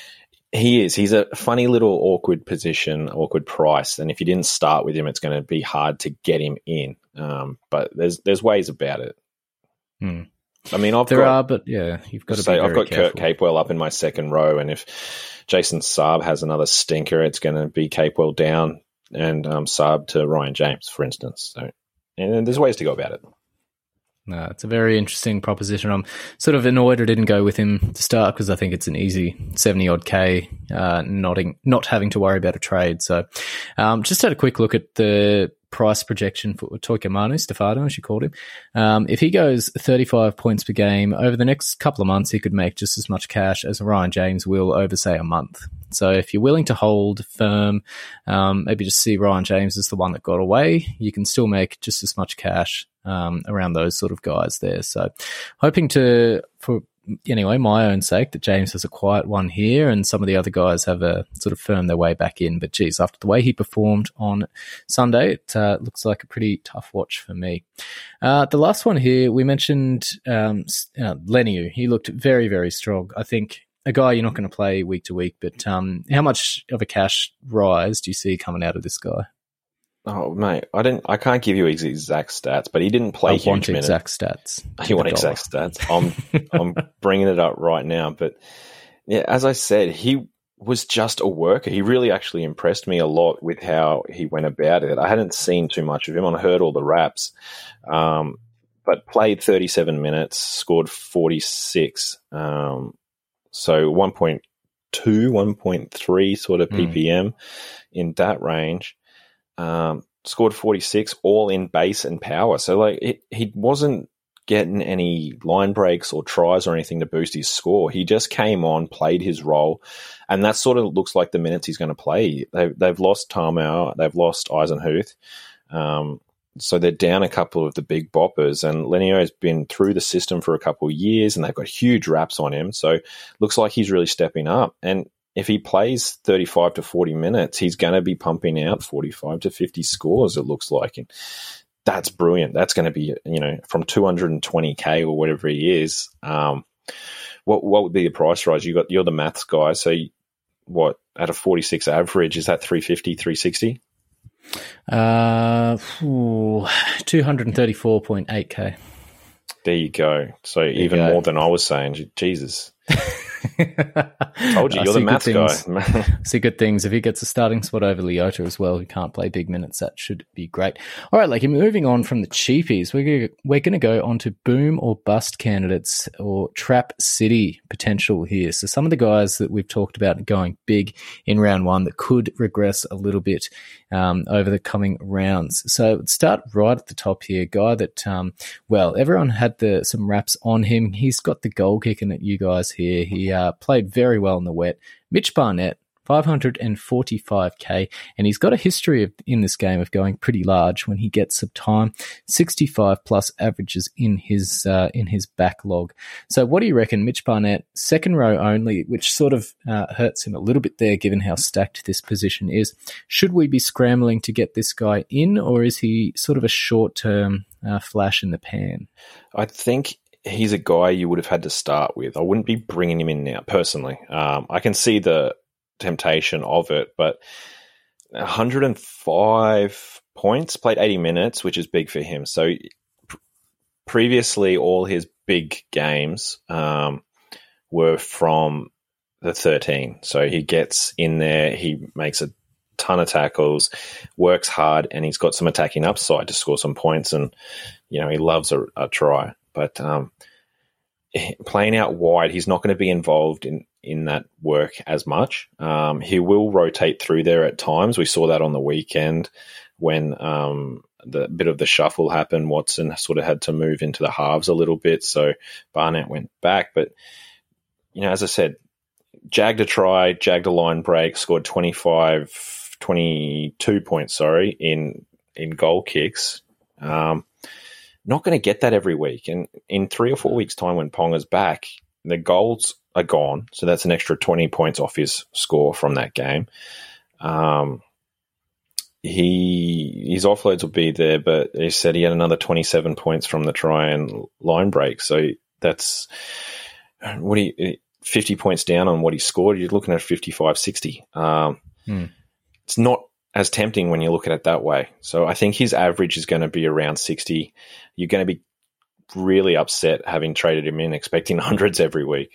He is. He's a funny little awkward position, awkward price, and if you didn't start with him, it's going to be hard to get him in. Um, but there's there's ways about it. Hmm. I mean, I've there got, are, but yeah, you've got to say be I've very got careful. Kurt Capewell up in my second row, and if Jason Saab has another stinker, it's going to be Capewell down and um, Saab to Ryan James, for instance. So, and there's ways to go about it. No, it's a very interesting proposition. I'm sort of annoyed I didn't go with him to start because I think it's an easy seventy odd K, uh, not, not having to worry about a trade. So um, just had a quick look at the price projection for Toika Manu, Stefano, as you called him. Um, if he goes thirty-five points per game, over the next couple of months, he could make just as much cash as Ryan James will over, say, a month. So if you're willing to hold firm, um, maybe just see Ryan James as the one that got away, you can still make just as much cash um, around those sort of guys there. So hoping to, for anyway, my own sake, that James has a quiet one here and some of the other guys have a sort of firm their way back in. But geez, after the way he performed on Sunday, it uh, looks like a pretty tough watch for me. Uh, the last one here, we mentioned um, uh, Leniu. He looked very, very strong. I think a guy you're not going to play week to week, but um, how much of a cash rise do you see coming out of this guy? Oh mate, I didn't. I can't give you his exact stats, but he didn't play I huge want minutes. exact stats. You want exact stats? I'm I'm bringing it up right now. But yeah, as I said, he was just a worker. He really actually impressed me a lot with how he went about it. I hadn't seen too much of him. I heard all the raps, um, but played thirty-seven minutes, scored forty-six. Um, so one point two, one point three sort of P P M mm. in that range. Um, scored forty-six, all in base and power. So like it, he wasn't getting any line breaks or tries or anything to boost his score. He just came on, played his role, and that sort of looks like the minutes he's going to play. They've, they've lost Tarmow, they've lost Eisenhuth, um, so they're down a couple of the big boppers, and Leniu has been through the system for a couple of years, and they've got huge raps on him, so looks like he's really stepping up. And if he plays thirty-five to forty minutes, he's going to be pumping out forty-five to fifty scores, it looks like. And that's brilliant. That's going to be, you know, from two hundred twenty K or whatever he is. Um, what what would be the price rise? You got, you're the maths guy. So you, what, at a forty-six average, is that three fifty, three sixty? Uh, two hundred thirty-four point eight K. There you go. So there even go. More than I was saying. Jesus. Told you, you're the maths guy. See good things. If he gets a starting spot over Leota as well, who can't play big minutes, that should be great. All right, like moving on from the cheapies, we're gonna, we're going to go on to boom or bust candidates or trap city potential here. So some of the guys that we've talked about going big in round one that could regress a little bit um, over the coming rounds. So let's start right at the top here. Guy that, um, well, everyone had the some raps on him. He's got the goal kicking at you guys here. He uh, played very well in the wet. Mitch Barnett, five hundred forty-five K, and he's got a history of, in this game of going pretty large when he gets some time. sixty-five plus averages in his uh, in his backlog. So what do you reckon, Mitch Barnett, second row only, which sort of uh, hurts him a little bit there given how stacked this position is. Should we be scrambling to get this guy in, or is he sort of a short-term uh, flash in the pan? I think he's a guy you would have had to start with. I wouldn't be bringing him in now, personally. Um, I can see the temptation of it, but one hundred five points, played eighty minutes, which is big for him. So pr- previously, all his big games um, were from the thirteen. So he gets in there, he makes a ton of tackles, works hard, and he's got some attacking upside to score some points. And you know, he loves a, a try. But um, playing out wide, he's not going to be involved in, in that work as much. Um, he will rotate through there at times. We saw that on the weekend when um, the bit of the shuffle happened. Watson sort of had to move into the halves a little bit, so Barnett went back. But, you know, as I said, jagged a try, jagged a line break, scored twenty-five, twenty-two points, sorry, in, in goal kicks. Um, not going to get that every week. And in three or four weeks' time when Ponga's back, the goals are gone. So that's an extra twenty points off his score from that game. Um, he his offloads will be there, but he said he had another twenty-seven points from the try and line break. So that's what he fifty points down on what he scored. You're looking at fifty-five sixty. Um, hmm. It's not as tempting when you look at it that way. So I think his average is going to be around sixty. You're going to be really upset having traded him in, expecting hundreds every week.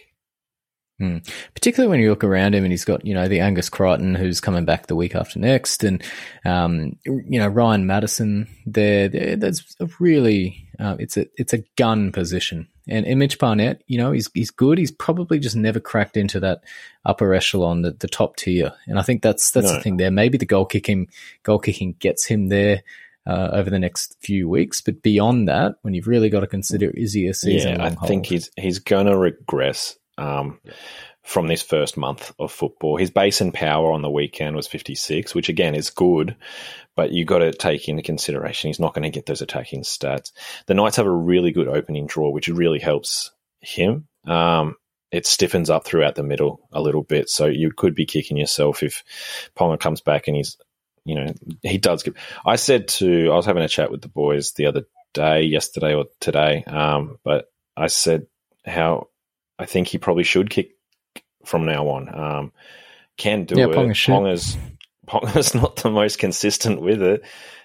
Hmm. Particularly when you look around him and he's got, you know, the Angus Crichton who's coming back the week after next, and, um, you know, Ryan Madison there. there that's a really, uh, it's a it's a gun position. And, and Mitch Barnett, you know, he's he's good. He's probably just never cracked into that upper echelon, the, the top tier. And I think that's that's no. the thing there. Maybe the goal kicking goal kicking gets him there uh, over the next few weeks, but beyond that, when you've really got to consider, is he a season? Yeah, I long think hold? he's he's going to regress. Um, from this first month of football. His base and power on the weekend was fifty-six, which again is good, but you got to take into consideration he's not going to get those attacking stats. The Knights have a really good opening draw, which really helps him. Um, it stiffens up throughout the middle a little bit, so you could be kicking yourself if Ponga comes back and he's, you know, he does give. I said to, I was having a chat with the boys the other day, yesterday or today, um, but I said how I think he probably should kick from now on. Um, can do yeah, it. Ponga should. Ponga's, Ponga's not the most consistent with it.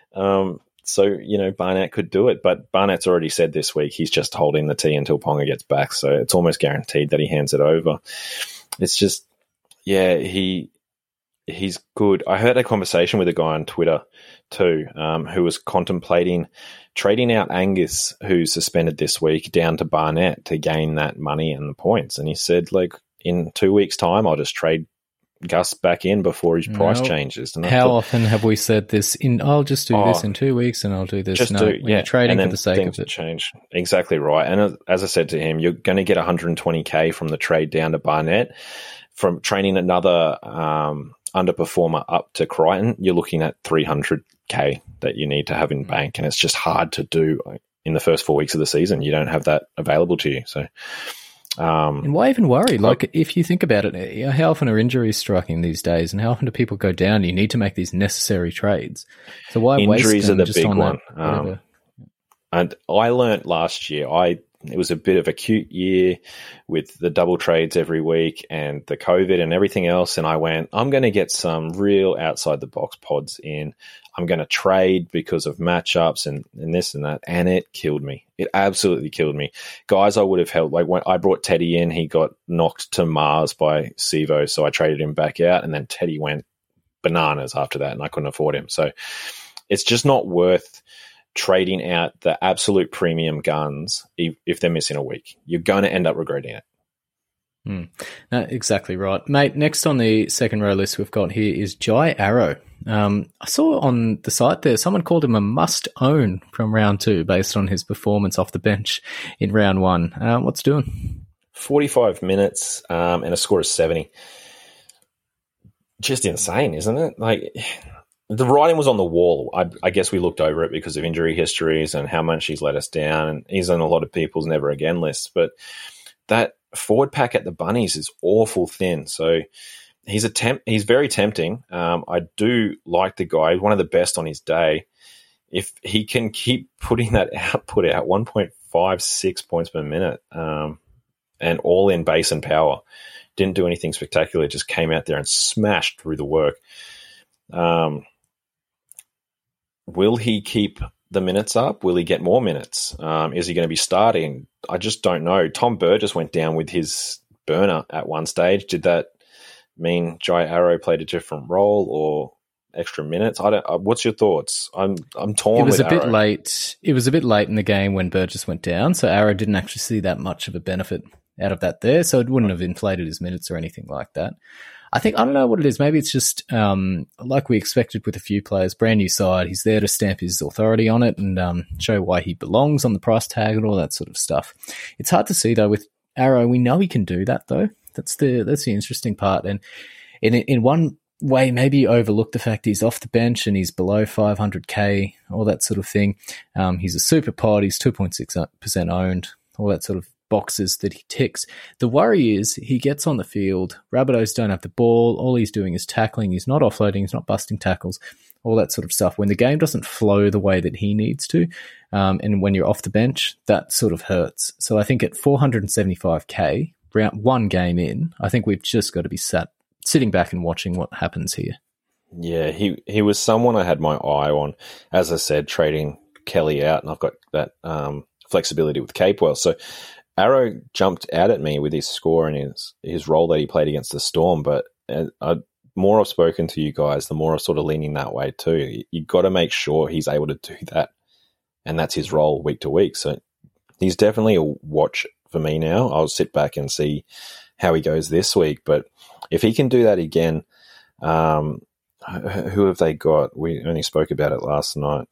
Um, so, you know, Barnett could do it, but Barnett's already said this week he's just holding the tee until Ponga gets back. So it's almost guaranteed that he hands it over. It's just, yeah, he he's good. I heard a conversation with a guy on Twitter too, um, who was contemplating trading out Angus, who's suspended this week, down to Barnett to gain that money and the points. And he said, like, in two weeks' time, I'll just trade Gus back in before his price no. changes. And How thought, often have we said this? In I'll just do oh, this in two weeks, and I'll do this. Just no, do, when yeah. You're trading and then for the sake things of it. Change exactly right. And as I said to him, you're going to get one hundred twenty K from the trade down to Barnett. From trading another um, underperformer up to Crichton, you're looking at three hundred K that you need to have in bank, and it's just hard to do in the first four weeks of the season. You don't have that available to you. So, um, and why even worry? Like, if you think about it, you know, how often are injuries striking these days, and how often do people go down? You need to make these necessary trades. So why injuries waste them are the just big on one. That, um, and I learnt last year. I it was a bit of a cute year with the double trades every week and the COVID and everything else. And I went, I'm going to get some real outside the box pods in. I'm going to trade because of matchups and, and this and that. And it killed me. It absolutely killed me. Guys I would have held, like when I brought Teddy in, he got knocked to Mars by Sivo. So I traded him back out, and then Teddy went bananas after that, and I couldn't afford him. So it's just not worth trading out the absolute premium guns if, if they're missing a week. You're going to end up regretting it. Hmm. No, exactly right. Mate, next on the second row list we've got here is Jai Arrow. Um, I saw on the site there, someone called him a must-own from round two based on his performance off the bench in round one. Uh, what's doing? forty-five minutes um, and a score of seventy. Just insane, isn't it? Like, the writing was on the wall. I, I guess we looked over it because of injury histories and how much he's let us down, and he's on a lot of people's never again lists. But that forward pack at the Bunnies is awful thin. So he's a temp- he's very tempting. Um, I do like the guy. He's one of the best on his day. If he can keep putting that output out, one point five six points per minute, um, and all in base and power, didn't do anything spectacular. Just came out there and smashed through the work. Um, will he keep the minutes up? Will he get more minutes? Um, is he going to be starting? I just don't know. Tom Burgess went down with his burner at one stage. Did that mean Jai Arrow played a different role or extra minutes? I don't. Uh, what's your thoughts? I'm I'm torn. It was with a bit Arrow. late. It was a bit late in the game when Burgess went down, so Arrow didn't actually see that much of a benefit out of that there. So it wouldn't have inflated his minutes or anything like that. I think, I don't know what it is. Maybe it's just um, like we expected with a few players, brand new side. He's there to stamp his authority on it and um, show why he belongs on the price tag and all that sort of stuff. It's hard to see though with Arrow. We know he can do that though. That's the that's the interesting part. And in in one way maybe overlooked the fact he's off the bench and he's below five hundred K, all that sort of thing. Um, he's a super pod. He's two point six percent owned, all that sort of boxes that he ticks. The worry is he gets on the field. Rabbitohs don't have the ball. All he's doing is tackling. He's not offloading. He's not busting tackles, all that sort of stuff. When the game doesn't flow the way that he needs to, um, and when you're off the bench, that sort of hurts. So I think at four hundred seventy-five K, round one game in, I think we've just got to be sat sitting back and watching what happens here. Yeah, he, he was someone I had my eye on. As I said, trading Kelly out, and I've got that um, flexibility with Capewell. So Arrow jumped out at me with his score and his his role that he played against the Storm, but uh, I, more I've spoken to you guys, the more I'm sort of leaning that way too. You've got to make sure he's able to do that, and that's his role week to week. So he's definitely a watch for me now. I'll sit back and see how he goes this week, but if he can do that again, um, who have they got? We only spoke about it last night.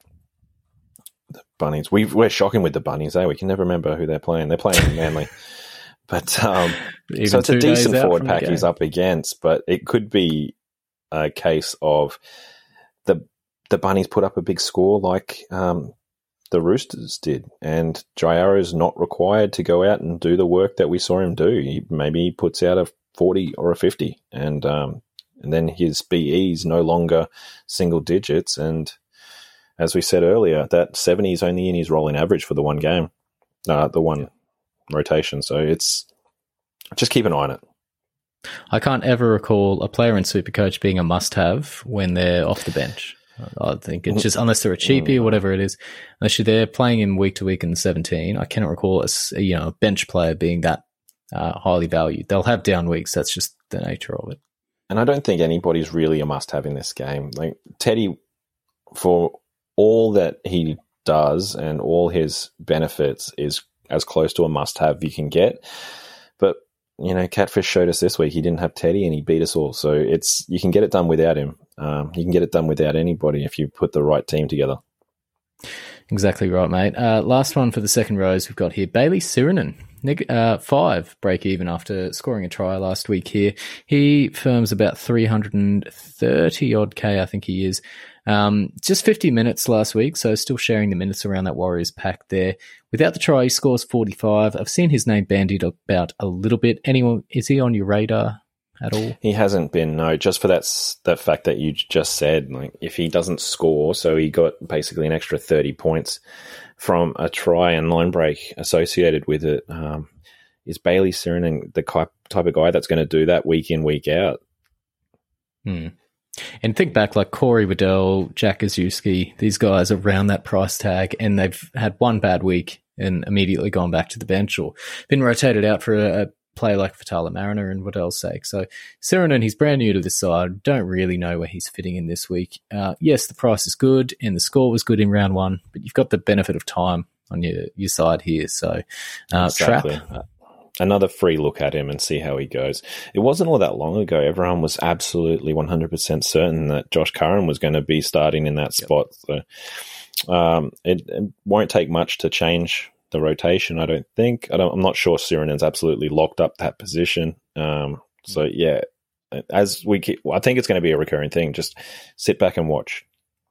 The Bunnies. We, we're shocking with the Bunnies, eh? We can never remember who they're playing. They're playing Manly. But um, so it's a decent forward pack he's up against, but it could be a case of the the Bunnies put up a big score like um, the Roosters did, and Jai Arrow's not required to go out and do the work that we saw him do. He, maybe he puts out a forty or a fifty, and um, and then his B E's no longer single digits, and as we said earlier, that seventy is only in his rolling average for the one game, uh, the one rotation. So it's just keep an eye on it. I can't ever recall a player in Supercoach being a must-have when they're off the bench. I think it's just, unless they're a cheapie or whatever it is, unless you're there playing him week to week in the seventeen, I cannot recall a, you know, a bench player being that uh, highly valued. They'll have down weeks. That's just the nature of it. And I don't think anybody's really a must-have in this game. Like Teddy, for all that he does and all his benefits, is as close to a must-have you can get. But, you know, Catfish showed us this week he didn't have Teddy and he beat us all. So it's you can get it done without him. Um, you can get it done without anybody if you put the right team together. Exactly right, mate. Uh, last one for the second rows we've got here. Bailey Sirinen, uh, five break even after scoring a try last week here. He firms about three hundred thirty odd K, I think he is. Um, just fifty minutes last week, so still sharing the minutes around that Warriors pack there. Without the try, he scores forty-five. I've seen his name bandied about a little bit. Anyone, is he on your radar at all? He hasn't been, no, just for that that fact that you just said. Like, if he doesn't score, so he got basically an extra thirty points from a try and line break associated with it. Um, is Bailey Sirinen the type of guy that's going to do that week in, week out? Hmm. And think back, like Corey Waddell, Jack Gazewski, these guys around that price tag, and they've had one bad week and immediately gone back to the bench or been rotated out for a, a player like Fatala Mariner and Waddell's sake. So Sirinen, he's brand new to this side. Don't really know where he's fitting in this week. Uh, yes, the price is good and the score was good in round one, but you've got the benefit of time on your, your side here. So uh, exactly. Trap. Another free look at him and see how he goes. It wasn't all that long ago. Everyone was absolutely one hundred percent certain that Josh Curran was going to be starting in that spot. Yep. So um, it, it won't take much to change the rotation, I don't think. I don't, I'm not sure Sirenen's absolutely locked up that position. Um, so, yeah, as we keep, I think it's going to be a recurring thing. Just sit back and watch.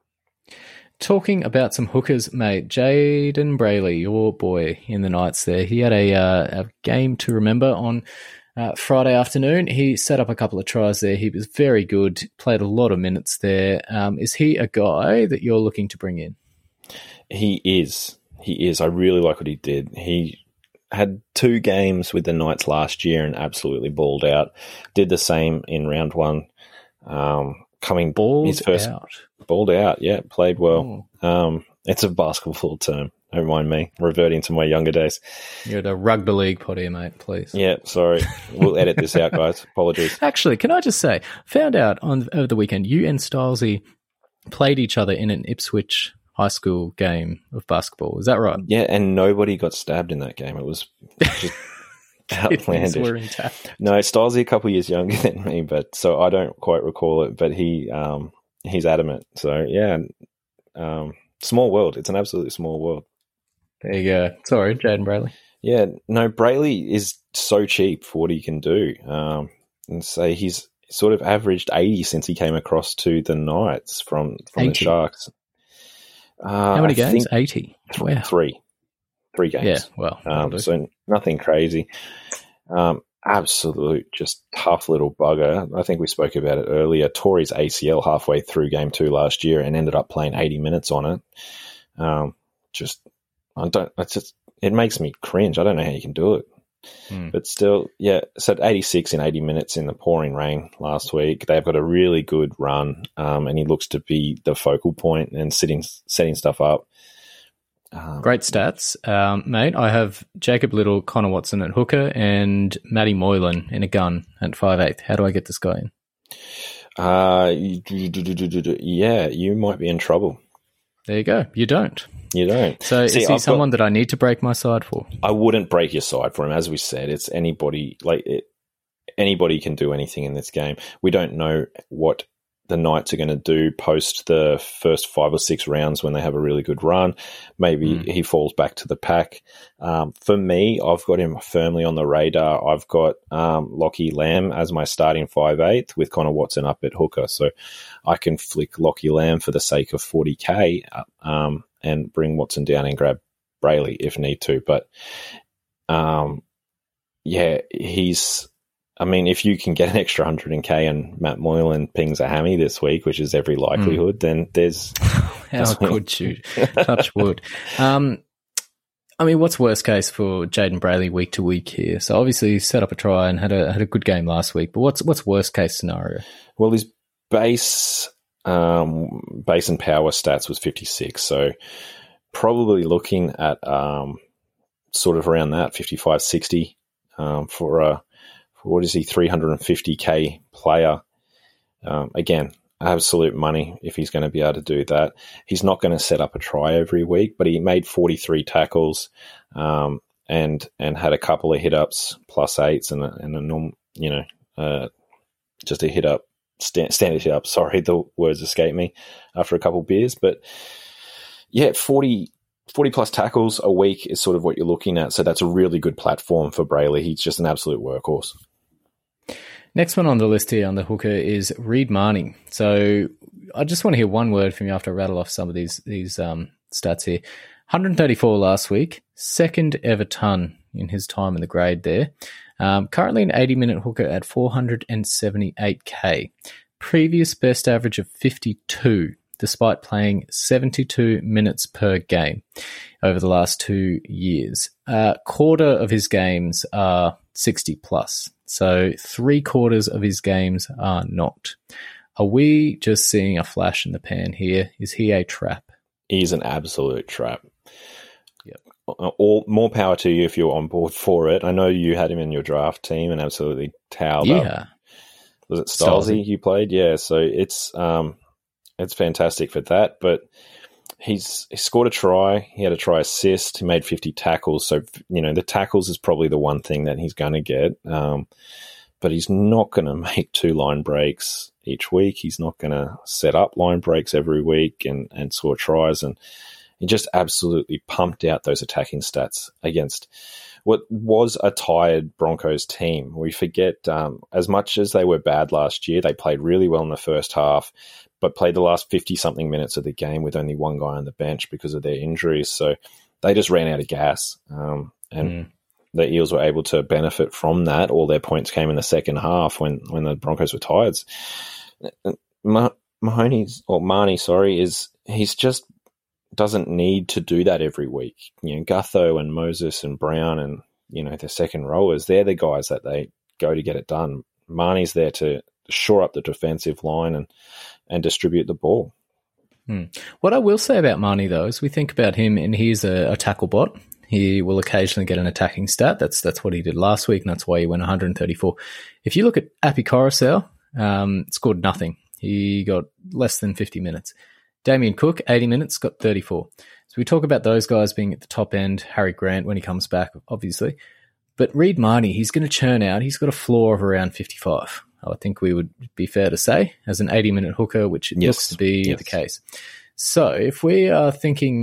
Talking about some hookers, mate, Jaden Brayley, your boy in the Knights there, he had a, uh, a game to remember on uh, Friday afternoon. He set up a couple of tries there. He was very good, played a lot of minutes there. Um, is he a guy that you're looking to bring in? He is. He is. I really like what he did. He had two games with the Knights last year and absolutely balled out. Did the same in round one. Um, coming balled his first, out. Balled out, yeah, played well. Oh. Um, it's a basketball term. Don't mind me, reverting to my younger days. You're the rugby league pod here, mate, please. Yeah, sorry. We'll edit this out, guys. Apologies. Actually, can I just say, found out on over the weekend, you and Stylesy played each other in an Ipswich high school game of basketball. Is that right? Yeah, and nobody got stabbed in that game. It was just outlandish. Were intact. No, Stylesy a couple of years younger than me, but so I don't quite recall it, but he um, he's adamant. So, yeah, um, small world. It's an absolutely small world. There you go. Sorry, Jaden Brayley. Yeah, no, Brayley is so cheap for what he can do. Um, and say he's sort of averaged eighty since he came across to the Knights from, from the Sharks. Uh, How many I games? eighty. Th- Wow. Three. Three games. Yeah, well. Um, so nothing crazy. Um, absolute, just tough little bugger. I think we spoke about it earlier. Tore his A C L halfway through game two last year and ended up playing eighty minutes on it. Um, just, I don't, it's just, it makes me cringe. I don't know how you can do it. Hmm. But still, yeah, so eighty-six in eighty minutes in the pouring rain last week. They've got a really good run, um, and he looks to be the focal point and sitting, setting stuff up. Um, Great stats, um, mate. I have Jacob Little, Connor Watson at hooker, and Matty Moylan in a gun at five eighth. How do I get this guy in? Uh, yeah, you might be in trouble. There you go. You don't. You don't. So See, is he I've someone got, that I need to break my side for? I wouldn't break your side for him. As we said, it's anybody. Like it, anybody can do anything in this game. We don't know what the Knights are going to do post the first five or six rounds when they have a really good run. Maybe mm. he falls back to the pack. Um, for me, I've got him firmly on the radar. I've got um, Lockie Lamb as my starting five eighth with Connor Watson up at hooker. So I can flick Lockie Lamb for the sake of forty K um, and bring Watson down and grab Brayley if need to. But um, yeah, he's... I mean, if you can get an extra one hundred K and Matt Moylan pings a hammy this week, which is every likelihood, mm. then there's... How could you? Touch wood. Um, I mean, what's worst case for Jayden Brayley week to week here? So obviously he set up a try and had a had a good game last week, but what's what's worst case scenario? Well, his base, um, base and power stats was fifty-six, so probably looking at um, sort of around that, fifty-five, sixty um, for a... What is he, three hundred fifty K player? Um, again, absolute money if he's going to be able to do that. He's not going to set up a try every week, but he made forty-three tackles um, and and had a couple of hit ups, plus eights, and a, and a norm, you know, uh, just a hit up, stand, standard hit up. Sorry, the words escape me after a couple of beers, but yeah, forty. forty plus tackles a week is sort of what you're looking at. So that's a really good platform for Brayley. He's just an absolute workhorse. Next one on the list here on the hooker is Reed Marnie. So I just want to hear one word from you after I rattle off some of these these um, stats here. one hundred thirty-four last week, second ever ton in his time in the grade there. Um, currently an eighty-minute hooker at four hundred seventy-eight K. Previous best average of fifty-two, despite playing seventy-two minutes per game over the last two years. Uh, quarter of his games are sixty plus. So three quarters of his games are not. Are we just seeing a flash in the pan here? Is he a trap? He's an absolute trap. Yep. All, more power to you if you're on board for it. I know you had him in your draft team and absolutely towed yeah. up. Was it Stalzy you played? Yeah, so it's um, it's fantastic for that. But he's he scored a try. He had a try assist. He made fifty tackles. So, you know, the tackles is probably the one thing that he's going to get. Um, but he's not going to make two line breaks each week. He's not going to set up line breaks every week and, and score tries. And he just absolutely pumped out those attacking stats against what was a tired Broncos team. We forget, um, as much as they were bad last year, they played really well in the first half, but played the last fifty-something minutes of the game with only one guy on the bench because of their injuries. So they just ran out of gas. Um, and mm. the Eels were able to benefit from that. All their points came in the second half when, when the Broncos were tired. Mah- Mahoney's, or Marnie, sorry, is he's just doesn't need to do that every week. You know, Gutho and Moses and Brown and, you know, the second rowers, they're the guys that they go to get it done. Marnie's there to shore up the defensive line and, and distribute the ball. Hmm. What I will say about Marnie, though, is we think about him and he's a, a tackle bot. He will occasionally get an attacking stat. That's that's what he did last week, and that's why he went one hundred thirty-four. If you look at Api Coruscant, um, scored nothing. He got less than fifty minutes. Damien Cook, eighty minutes, got thirty-four. So we talk about those guys being at the top end. Harry Grant when he comes back, obviously. But Reed Marnie, he's going to churn out. He's got a floor of around fifty-five. I think we would be fair to say, as an eighty-minute hooker, which it yes. looks to be yes. the case. So if we are thinking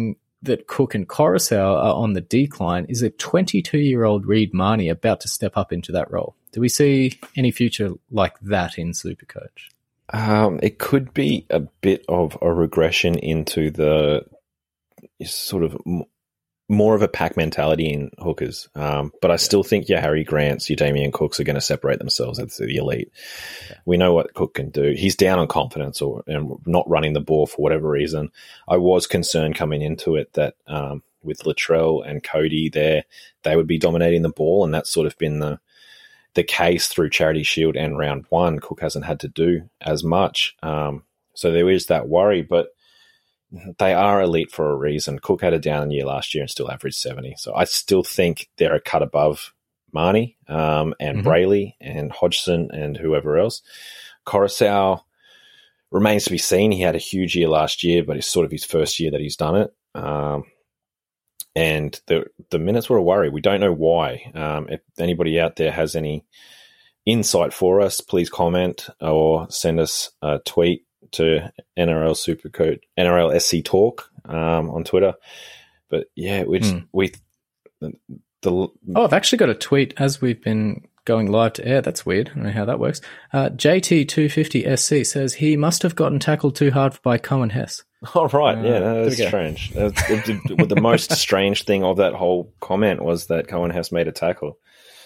that Cook and Coruscant are on the decline is a twenty-two-year-old Reed Mahoney about to step up into that role. Do we see any future like that in Supercoach? Um, it could be a bit of a regression into the sort of m- more of a pack mentality in hookers. Um, but I yeah. still think your Harry Grants, your Damien Cooks are going to separate themselves as the elite. Yeah. We know what Cook can do. He's down on confidence or and not running the ball for whatever reason. I was concerned coming into it that um, with Latrell and Cody there, they would be dominating the ball, and that's sort of been the the case through Charity Shield and round one. Cook hasn't had to do as much. Um, so there is that worry, but they are elite for a reason. Cook had a down year last year and still averaged seventy. So I still think they're a cut above Marnie um, and mm-hmm. Brayley and Hodgson and whoever else. Coruscant remains to be seen. He had a huge year last year, but it's sort of his first year that he's done it. Um, And the the minutes were a worry. We don't know why. Um, if anybody out there has any insight for us, please comment or send us a tweet to N R L Supercoach, N R L S C Talk um, on Twitter. But yeah, we just, mm. we the, the oh, I've actually got a tweet as we've been going live to air. That's weird. I don't know how that works. Uh, J T two fifty S C says he must have gotten tackled too hard by Cohen Hess. Oh, right. Uh, yeah, no, that's strange. That's, it, the most strange thing of that whole comment was that Cohen Hess made a tackle.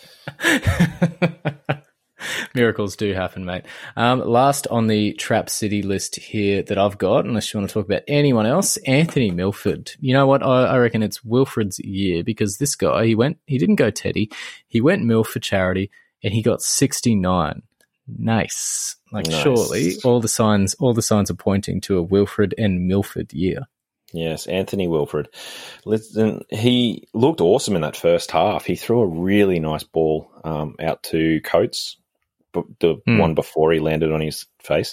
Miracles do happen, mate. Um, last on the Trap City list here that I've got, unless you want to talk about anyone else, Anthony Milford. You know what? I, I reckon it's Wilfred's year because this guy, he went, he didn't go Teddy. He went Milf for charity and he got sixty-nine. Nice. Like nice. Surely all the signs, all the signs are pointing to a Wilfred and Milford year. Yes, Anthony Wilfred. Listen, he looked awesome in that first half. He threw a really nice ball um, out to Coates, the mm. one before he landed on his face.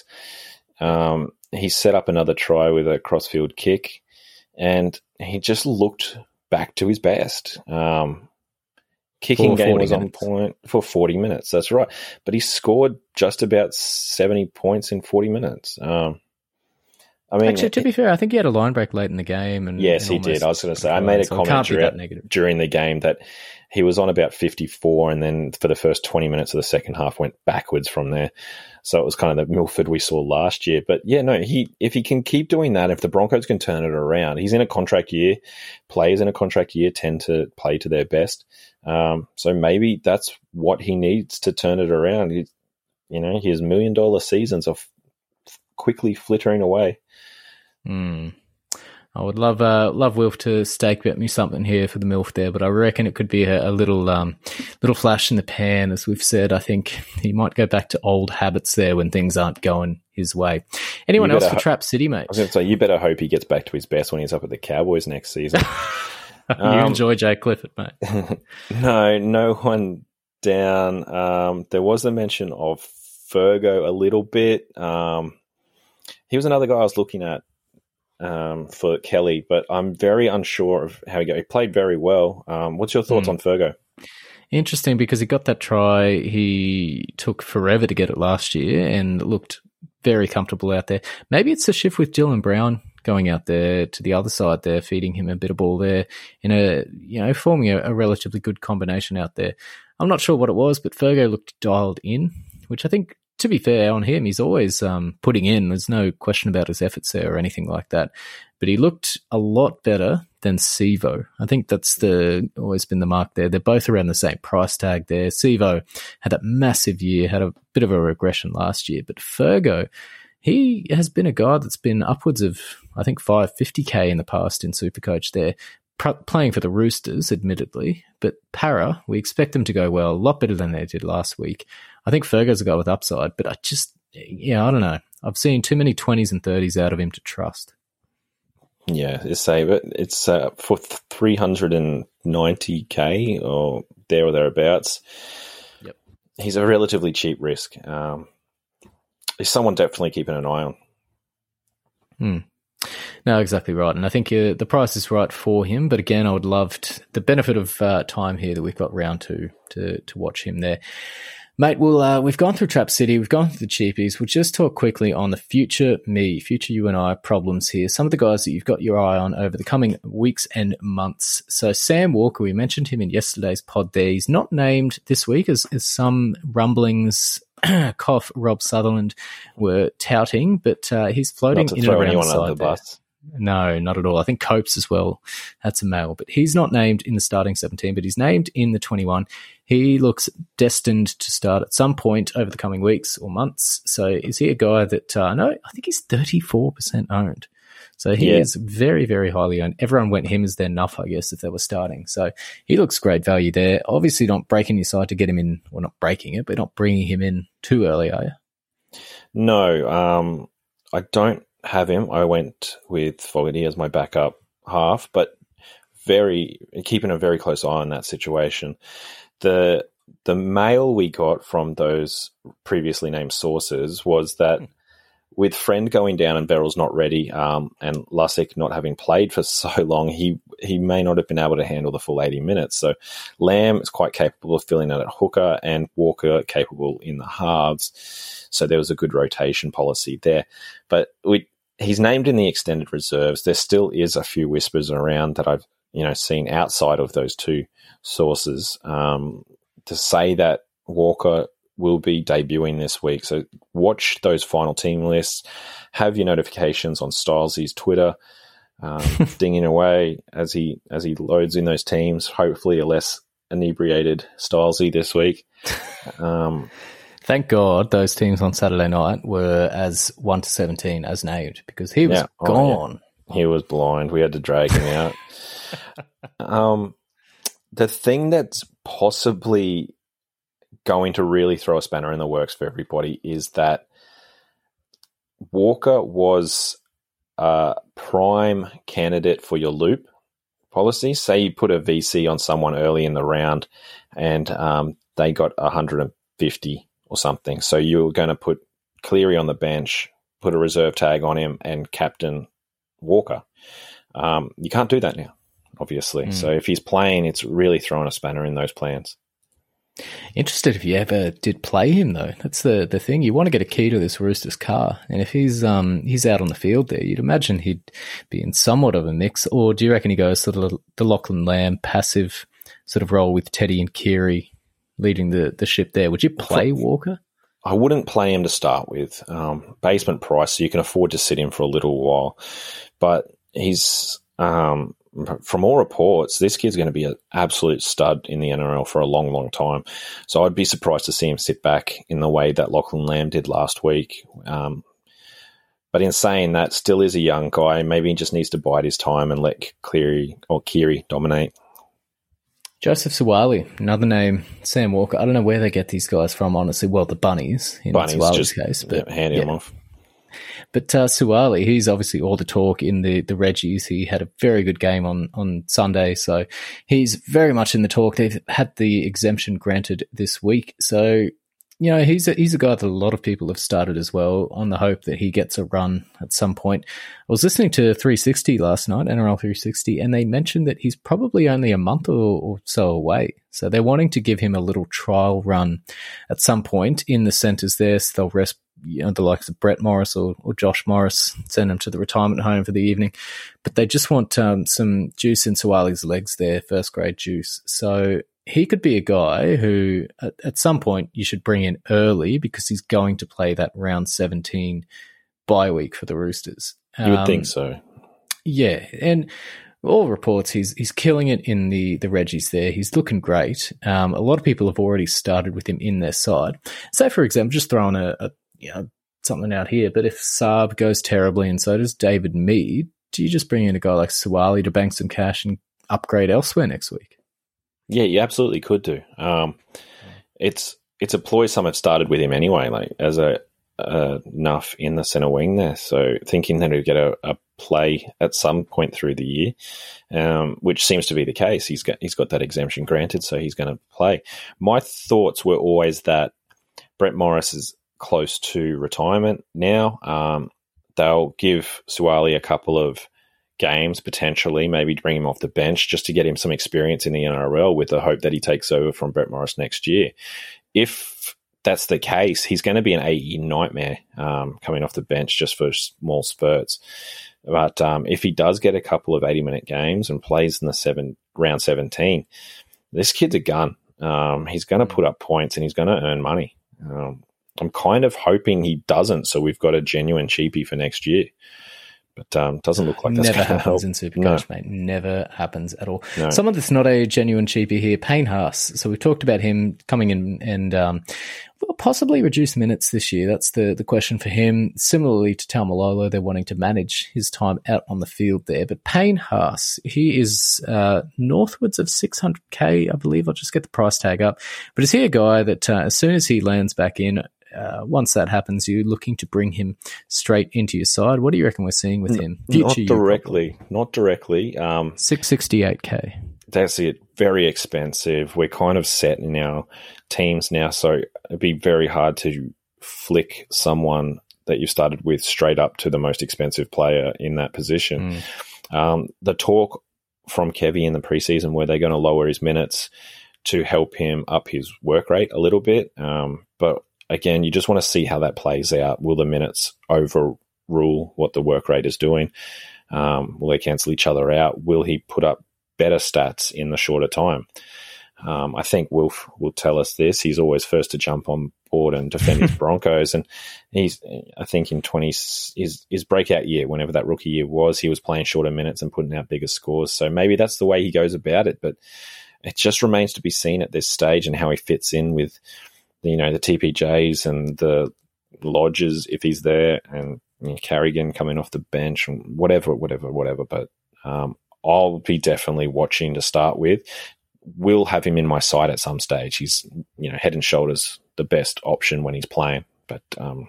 Um, he set up another try with a crossfield kick, and he just looked back to his best. Um, kicking game was minutes. on point for forty minutes. That's right. But he scored just about seventy points in forty minutes. Um, I mean, actually, to be fair, I think he had a line break late in the game. And yes, and he did. I was going to say, I made a so comment during, during the game that he was on about fifty-four, and then for the first twenty minutes of the second half went backwards from there. So it was kind of the Milford we saw last year. But yeah, no, he if he can keep doing that, if the Broncos can turn it around, he's in a contract year. Players in a contract year tend to play to their best. Um, so maybe that's what he needs to turn it around. He, you know, his million dollar seasons are f- quickly flittering away. Hmm. I would love uh, love Wilf to stake bet me something here for the MILF there, but I reckon it could be a, a little um, little flash in the pan, as we've said. I think he might go back to old habits there when things aren't going his way. Anyone else for ho- Trap City, mate? I was going to say, you better hope he gets back to his best when he's up at the Cowboys next season. you um, enjoy Jay Clifford, mate. no, no one down. Um, there was a mention of Fergo a little bit. Um, he was another guy I was looking at. Um, for Kelly, but I'm very unsure of how he got. He played very well. Um, what's your thoughts mm. on Fergo? Interesting, because he got that try. He took forever to get it last year and looked very comfortable out there. Maybe it's a shift with Dylan Brown going out there to the other side there, feeding him a bit of ball there in a, you know, forming a, a relatively good combination out there. I'm not sure what it was, but Fergo looked dialed in, which I think, to be fair on him, he's always um, putting in. There's no question about his efforts there or anything like that. But he looked a lot better than Sevo. I think that's the always been the mark there. They're both around the same price tag there. Sevo had that massive year, had a bit of a regression last year. But Fergo, he has been a guy that's been upwards of, I think, five hundred fifty K in the past in Supercoach there. Playing for the Roosters, admittedly, but Para, we expect them to go well, a lot better than they did last week. I think Fergo's a guy with upside, but I just, yeah, I don't know. I've seen too many twenties and thirties out of him to trust. Yeah, it's say, but it's uh, for three hundred ninety K or there or thereabouts. Yep, he's a relatively cheap risk. Um, he's someone definitely keeping an eye on. Hmm. No, exactly right. And I think uh, the price is right for him. But again, I would love to, the benefit of uh, time here that we've got round two to, to watch him there. Mate, well, uh, we've gone through Trap City, we've gone through the cheapies. We'll just talk quickly on the future me, future you and I problems here. Some of the guys that you've got your eye on over the coming weeks and months. So Sam Walker, we mentioned him in yesterday's pod there. He's not named this week as, as some rumblings, cough, Rob Sutherland were touting, but uh, he's floating in and around anyone under the bus. No, not at all. I think Copes as well had some mail, but he's not named in the starting seventeen, but he's named in the twenty-one. He looks destined to start at some point over the coming weeks or months. So is he a guy that, uh, no, I think he's thirty-four percent owned. So he yeah. is very, very highly owned. Everyone went him as their nuff, I guess, if they were starting. So he looks great value there. Obviously not breaking your side to get him in, well, not breaking it, but not bringing him in too early, are you? No, um, I don't have him. I went with Fogarty as my backup half, but very keeping a very close eye on that situation. The the mail we got from those previously named sources was that with Friend going down and Beryl's not ready, um, and Lussick not having played for so long, he he may not have been able to handle the full eighty minutes. So Lamb is quite capable of filling out at hooker and Walker capable in the halves. So there was a good rotation policy there. But we he's named in the extended reserves. There still is a few whispers around that I've you know seen outside of those two sources um, to say that Walker will be debuting this week. So watch those final team lists. Have your notifications on Stylesy's Twitter, um, dinging away as he as he loads in those teams. Hopefully a less inebriated Stylesy this week. Um, Thank God those teams on Saturday night were as one to seventeen as named, because he was yeah, gone. Oh, yeah. He was blind. We had to drag him out. um, the thing that's possibly going to really throw a spanner in the works for everybody is that Walker was a prime candidate for your loop policy. Say you put a V C on someone early in the round and um, they got one hundred fifty or something. So you're going to put Cleary on the bench, put a reserve tag on him, and captain Walker. Um, you can't do that now, obviously. Mm. So if he's playing, it's really throwing a spanner in those plans. Interested if you ever did play him, though. That's the, the thing. You want to get a key to this Roosters car. And if he's um he's out on the field there, you'd imagine he'd be in somewhat of a mix. Or do you reckon he goes sort of the Lachlan Lamb passive sort of role with Teddy and Keary leading the, the ship there? Would you play Walker? I wouldn't play him to start with. Um, basement price, so you can afford to sit him for a little while. But he's... Um, from all reports, this kid's going to be an absolute stud in the N R L for a long, long time. So I'd be surprised to see him sit back in the way that Lachlan Lamb did last week. Um, but in saying that, still is a young guy. Maybe he just needs to bide his time and let Cleary or Keary dominate. Joseph Suwali, another name, Sam Walker. I don't know where they get these guys from, honestly. Well, the Bunnies, in Bunnies Suwali's just, case. But yeah, handing yeah. them off. But uh, Suwali, he's obviously all the talk in the, the Reggies. He had a very good game on, on Sunday, so he's very much in the talk. They've had the exemption granted this week. So, you know, he's a, he's a guy that a lot of people have started as well on the hope that he gets a run at some point. I was listening to three sixty last night, N R L three sixty, and they mentioned that he's probably only a month or, or so away. So they're wanting to give him a little trial run at some point in the centres there, so they'll rest you know, the likes of Brett Morris or, or Josh Morris, send him to the retirement home for the evening. But they just want um, some juice in Suwali's legs there, first grade juice. So he could be a guy who at, at some point you should bring in early because he's going to play that round seventeen bye week for the Roosters. You would um, think so. Yeah. And all reports, he's he's killing it in the, the Reggies there. He's looking great. Um, a lot of people have already started with him in their side. Say, for example, just throwing a, a you know, something out here, but if Saab goes terribly and so does David Mead, do you just bring in a guy like Suwali to bank some cash and upgrade elsewhere next week? Yeah, you absolutely could do. Um, it's it's a ploy some have started with him anyway, like as a, a nuff in the centre wing there. So thinking that he'll get a, a play at some point through the year, um, which seems to be the case. He's got he's got that exemption granted, so he's going to play. My thoughts were always that Brett Morris is close to retirement now. Um, they'll give Suwali a couple of games potentially, maybe bring him off the bench just to get him some experience in the N R L with the hope that he takes over from Brett Morris next year. If that's the case, he's going to be an eight-year nightmare um, coming off the bench just for small spurts. But um, if he does get a couple of eighty-minute games and plays in the seven round seventeen, this kid's a gun. Um, he's going to put up points and he's going to earn money. Um, I'm kind of hoping he doesn't, so we've got a genuine cheapie for next year. But um, doesn't look like that's never going to help. happens in Supercoach, No. mate. Never happens at all. No. Someone that's not a genuine cheapie here, Payne Haas. So we talked about him coming in and um, will possibly reduce minutes this year. That's the the question for him. Similarly to Taumalolo, they're wanting to manage his time out on the field there. But Payne Haas, he is uh, northwards of six hundred K, I believe. I'll just get the price tag up. But is he a guy that uh, as soon as he lands back in, Uh, once that happens, you're looking to bring him straight into your side? What do you reckon we're seeing with him? Future not directly. Not directly. Um, six sixty-eight K. That's it. Very expensive. We're kind of set in our teams now, so it'd be very hard to flick someone that you started with straight up to the most expensive player in that position. Mm. Um, the talk from Kevy in the preseason where they're going to lower his minutes to help him up his work rate a little bit, um, but again, you just want to see how that plays out. Will the minutes overrule what the work rate is doing? Um, will they cancel each other out? Will he put up better stats in the shorter time? Um, I think Wilf will tell us this. He's always first to jump on board and defend his Broncos. And he's, I think in twenty, his, his breakout year, whenever that rookie year was, he was playing shorter minutes and putting out bigger scores. So maybe that's the way he goes about it. But it just remains to be seen at this stage and how he fits in with, you know, the T P Js and the Lodges if he's there, and you know, Carrigan coming off the bench and whatever, whatever, whatever. But um, I'll be definitely watching to start with. Will have him in my side at some stage. He's, you know, head and shoulders the best option when he's playing. But um,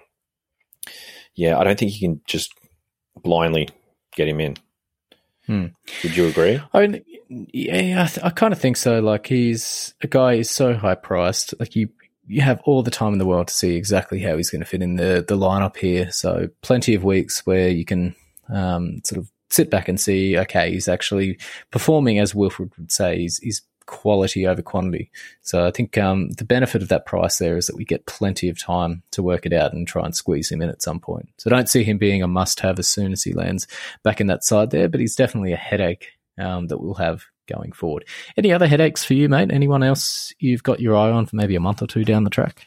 yeah, I don't think you can just blindly get him in. Hmm. Would you agree? I mean, yeah, I, th- I kind of think so. Like, he's a guy who's so high priced. Like, you. You have all the time in the world to see exactly how he's going to fit in the, the lineup here. So plenty of weeks where you can um, sort of sit back and see, okay, he's actually performing, as Wilfred would say, he's, he's quality over quantity. So I think um, the benefit of that price there is that we get plenty of time to work it out and try and squeeze him in at some point. So I don't see him being a must-have as soon as he lands back in that side there, but he's definitely a headache um, that we'll have going forward. Any other headaches for you, mate? Anyone else you've got your eye on for maybe a month or two down the track?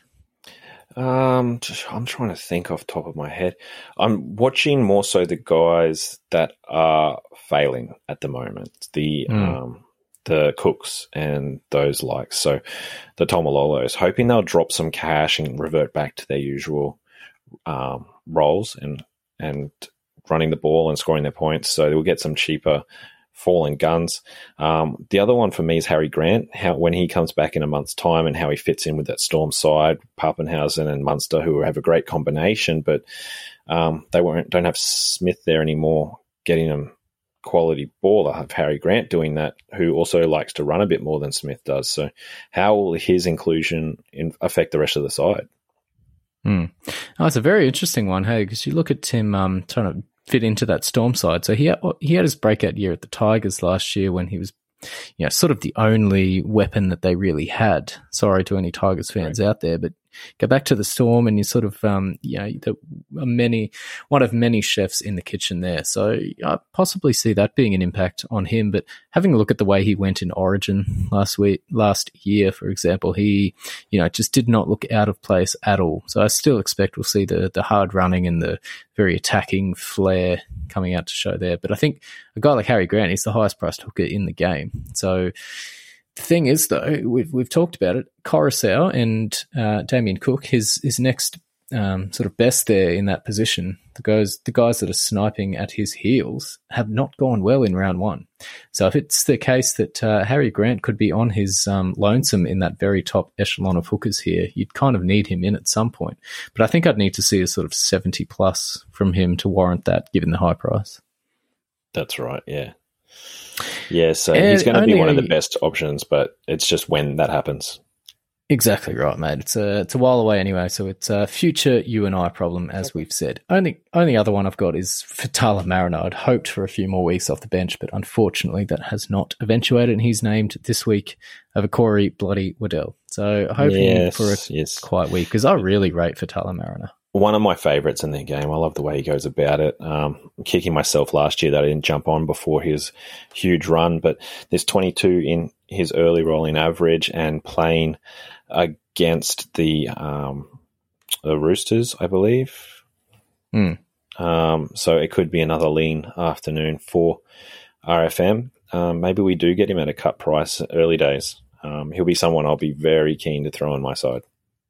Um, I'm trying to think off the top of my head. I'm watching more so the guys that are failing at the moment. The mm. um, the Cooks and those likes. So the Tomalolos, hoping they'll drop some cash and revert back to their usual um, roles and and running the ball and scoring their points. So they'll get some cheaper falling guns. Um, the other one for me is Harry Grant, how when he comes back in a month's time and how he fits in with that Storm side, Pappenhausen and Munster, who have a great combination, but um, they won't don't have Smith there anymore getting them quality ball. I have Harry Grant doing that, who also likes to run a bit more than Smith does. So how will his inclusion in, affect the rest of the side? Hmm. Oh, it's a very interesting one, hey, because you look at him um, trying to fit into that Storm side. So he had, he had his breakout year at the Tigers last year when he was, you know, sort of the only weapon that they really had. Sorry to any Tigers fans right. out there, but go back to the Storm and you sort of, um, you know, the, many, one of many chefs in the kitchen there. So I possibly see that being an impact on him. But having a look at the way he went in Origin last week, last year, for example, he, you know, just did not look out of place at all. So I still expect we'll see the the hard running and the very attacking flair coming out to show there. But I think a guy like Harry Grant is the highest priced hooker in the game. So the thing is, though, we've we've talked about it. Coruscant and uh, Damien Cook, his his next um, sort of best there in that position. The guys the guys that are sniping at his heels have not gone well in round one. So if it's the case that uh, Harry Grant could be on his um, lonesome in that very top echelon of hookers here, you'd kind of need him in at some point. But I think I'd need to see a sort of seventy plus from him to warrant that, given the high price. That's right. Yeah. Yeah, so and he's going to be one of the best options, but it's just when that happens. Exactly right, mate. It's a it's a while away anyway, so it's a future you and I problem, as we've said. Only only other one I've got is Fatala Mariner. I'd hoped for a few more weeks off the bench, but unfortunately that has not eventuated, and he's named this week over Corey Bloody Waddell. So hoping yes, for a yes. quiet week, because I really rate Fatala Mariner. One of my favourites in the game. I love the way he goes about it. Um, I'm kicking myself last year that I didn't jump on before his huge run, but there's twenty-two in his early rolling average and playing against the, um, the Roosters, I believe. Mm. Um, so it could be another lean afternoon for R F M. Um, maybe we do get him at a cut price early days. Um, he'll be someone I'll be very keen to throw on my side.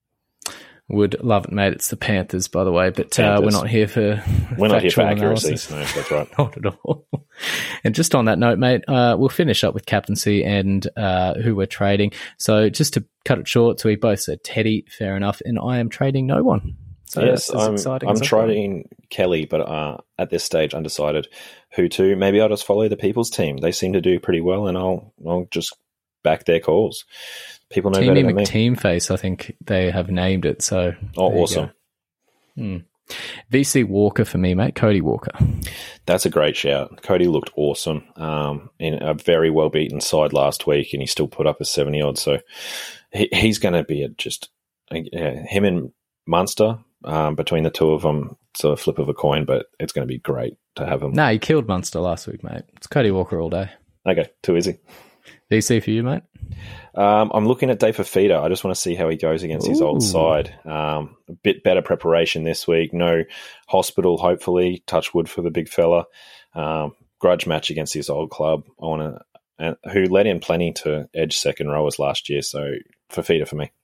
Would love it, mate. It's the Panthers, by the way, but uh, we're not here for we're not here for accuracy. Analysis. No, that's right. Not at all. And just on that note, mate, uh, we'll finish up with captaincy and uh, who we're trading. So just to cut it short, so we both said Teddy, fair enough, and I am trading no one. So yes, that's as I'm, exciting I'm as trading Kelly, but uh, at this stage, undecided who to. Maybe I'll just follow the People's team. They seem to do pretty well, and I'll I'll just back their calls. People know Teamy better than me. McTeam Face, I think they have named it. So, oh, awesome. Hmm. V C Walker for me, mate. Cody Walker. That's a great shout. Cody looked awesome um, in a very well beaten side last week, and he still put up a seventy odd. So he, he's going to be a just yeah, him and Munster um, between the two of them. It's a flip of a coin, but it's going to be great to have him. No, nah, he killed Munster last week, mate. It's Cody Walker all day. Okay, too easy. V C for you, mate. Um, I'm looking at Dave Fafita. I just want to see how he goes against Ooh. his old side. Um, a bit better preparation this week. No hospital, hopefully. Touch wood for the big fella. Um, grudge match against his old club. I want to, and who let in plenty to edge second rowers last year. So Fafita for me.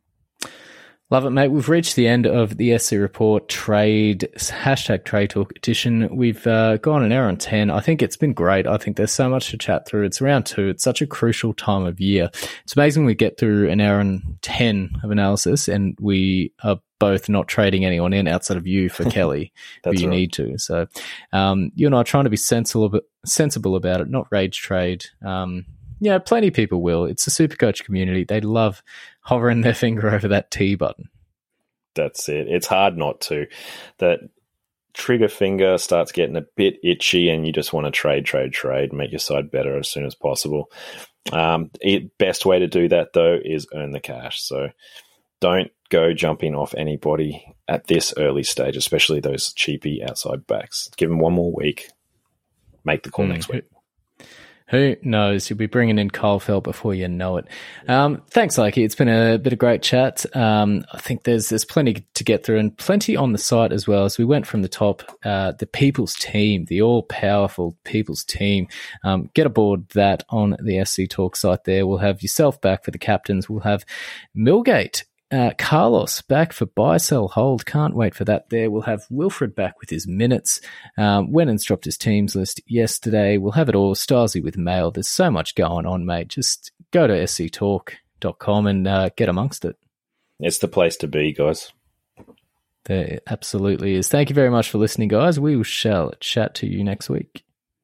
Love it, mate. We've reached the end of the S C Report trade, hashtag trade talk edition. We've uh, gone an hour and ten. I think it's been great. I think there's so much to chat through. It's round two. It's such a crucial time of year. It's amazing we get through an hour and ten of analysis and we are both not trading anyone in outside of you for Kelly, who you right. need to. So um, you and I are trying to be sensible, sensible about it, not rage trade. Um, yeah, plenty of people will. It's a Supercoach community. They love hovering their finger over that T button. That's it. It's hard not to. That trigger finger starts getting a bit itchy and you just want to trade, trade, trade, make your side better as soon as possible. Um, it, best way to do that, though, is earn the cash. So don't go jumping off anybody at this early stage, especially those cheapy outside backs. Give them one more week. Make the call mm. next week. Who knows? You'll be bringing in Kyle Felt before you know it. Um, thanks, Lakey. It's been a bit of great chat. Um, I think there's there's plenty to get through and plenty on the site as well. As we went from the top, uh, the People's Team, the all-powerful People's Team. Um, get aboard that on the S C Talk site there. We'll have yourself back for the captains. We'll have Millgate. Uh, Carlos back for buy, sell, hold. Can't wait for that there. We'll have Wilfred back with his minutes. Um, Wennon's dropped his teams list yesterday. We'll have it all. Stasi with mail. There's so much going on, mate. Just go to s c talk dot com and uh, get amongst it. It's the place to be, guys. There absolutely is. Thank you very much for listening, guys. We shall chat to you next week.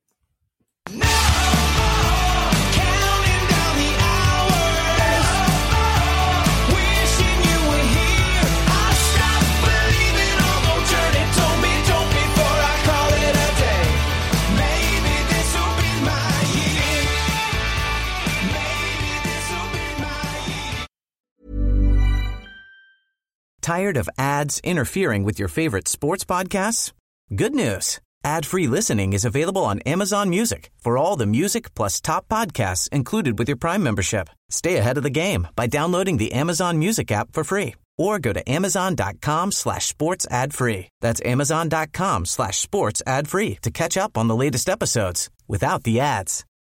Tired of ads interfering with your favorite sports podcasts? Good news. Ad-free listening is available on Amazon Music for all the music plus top podcasts included with your Prime membership. Stay ahead of the game by downloading the Amazon Music app for free or go to amazon.com slash sports ad free. That's amazon.com slash sports ad free to catch up on the latest episodes without the ads.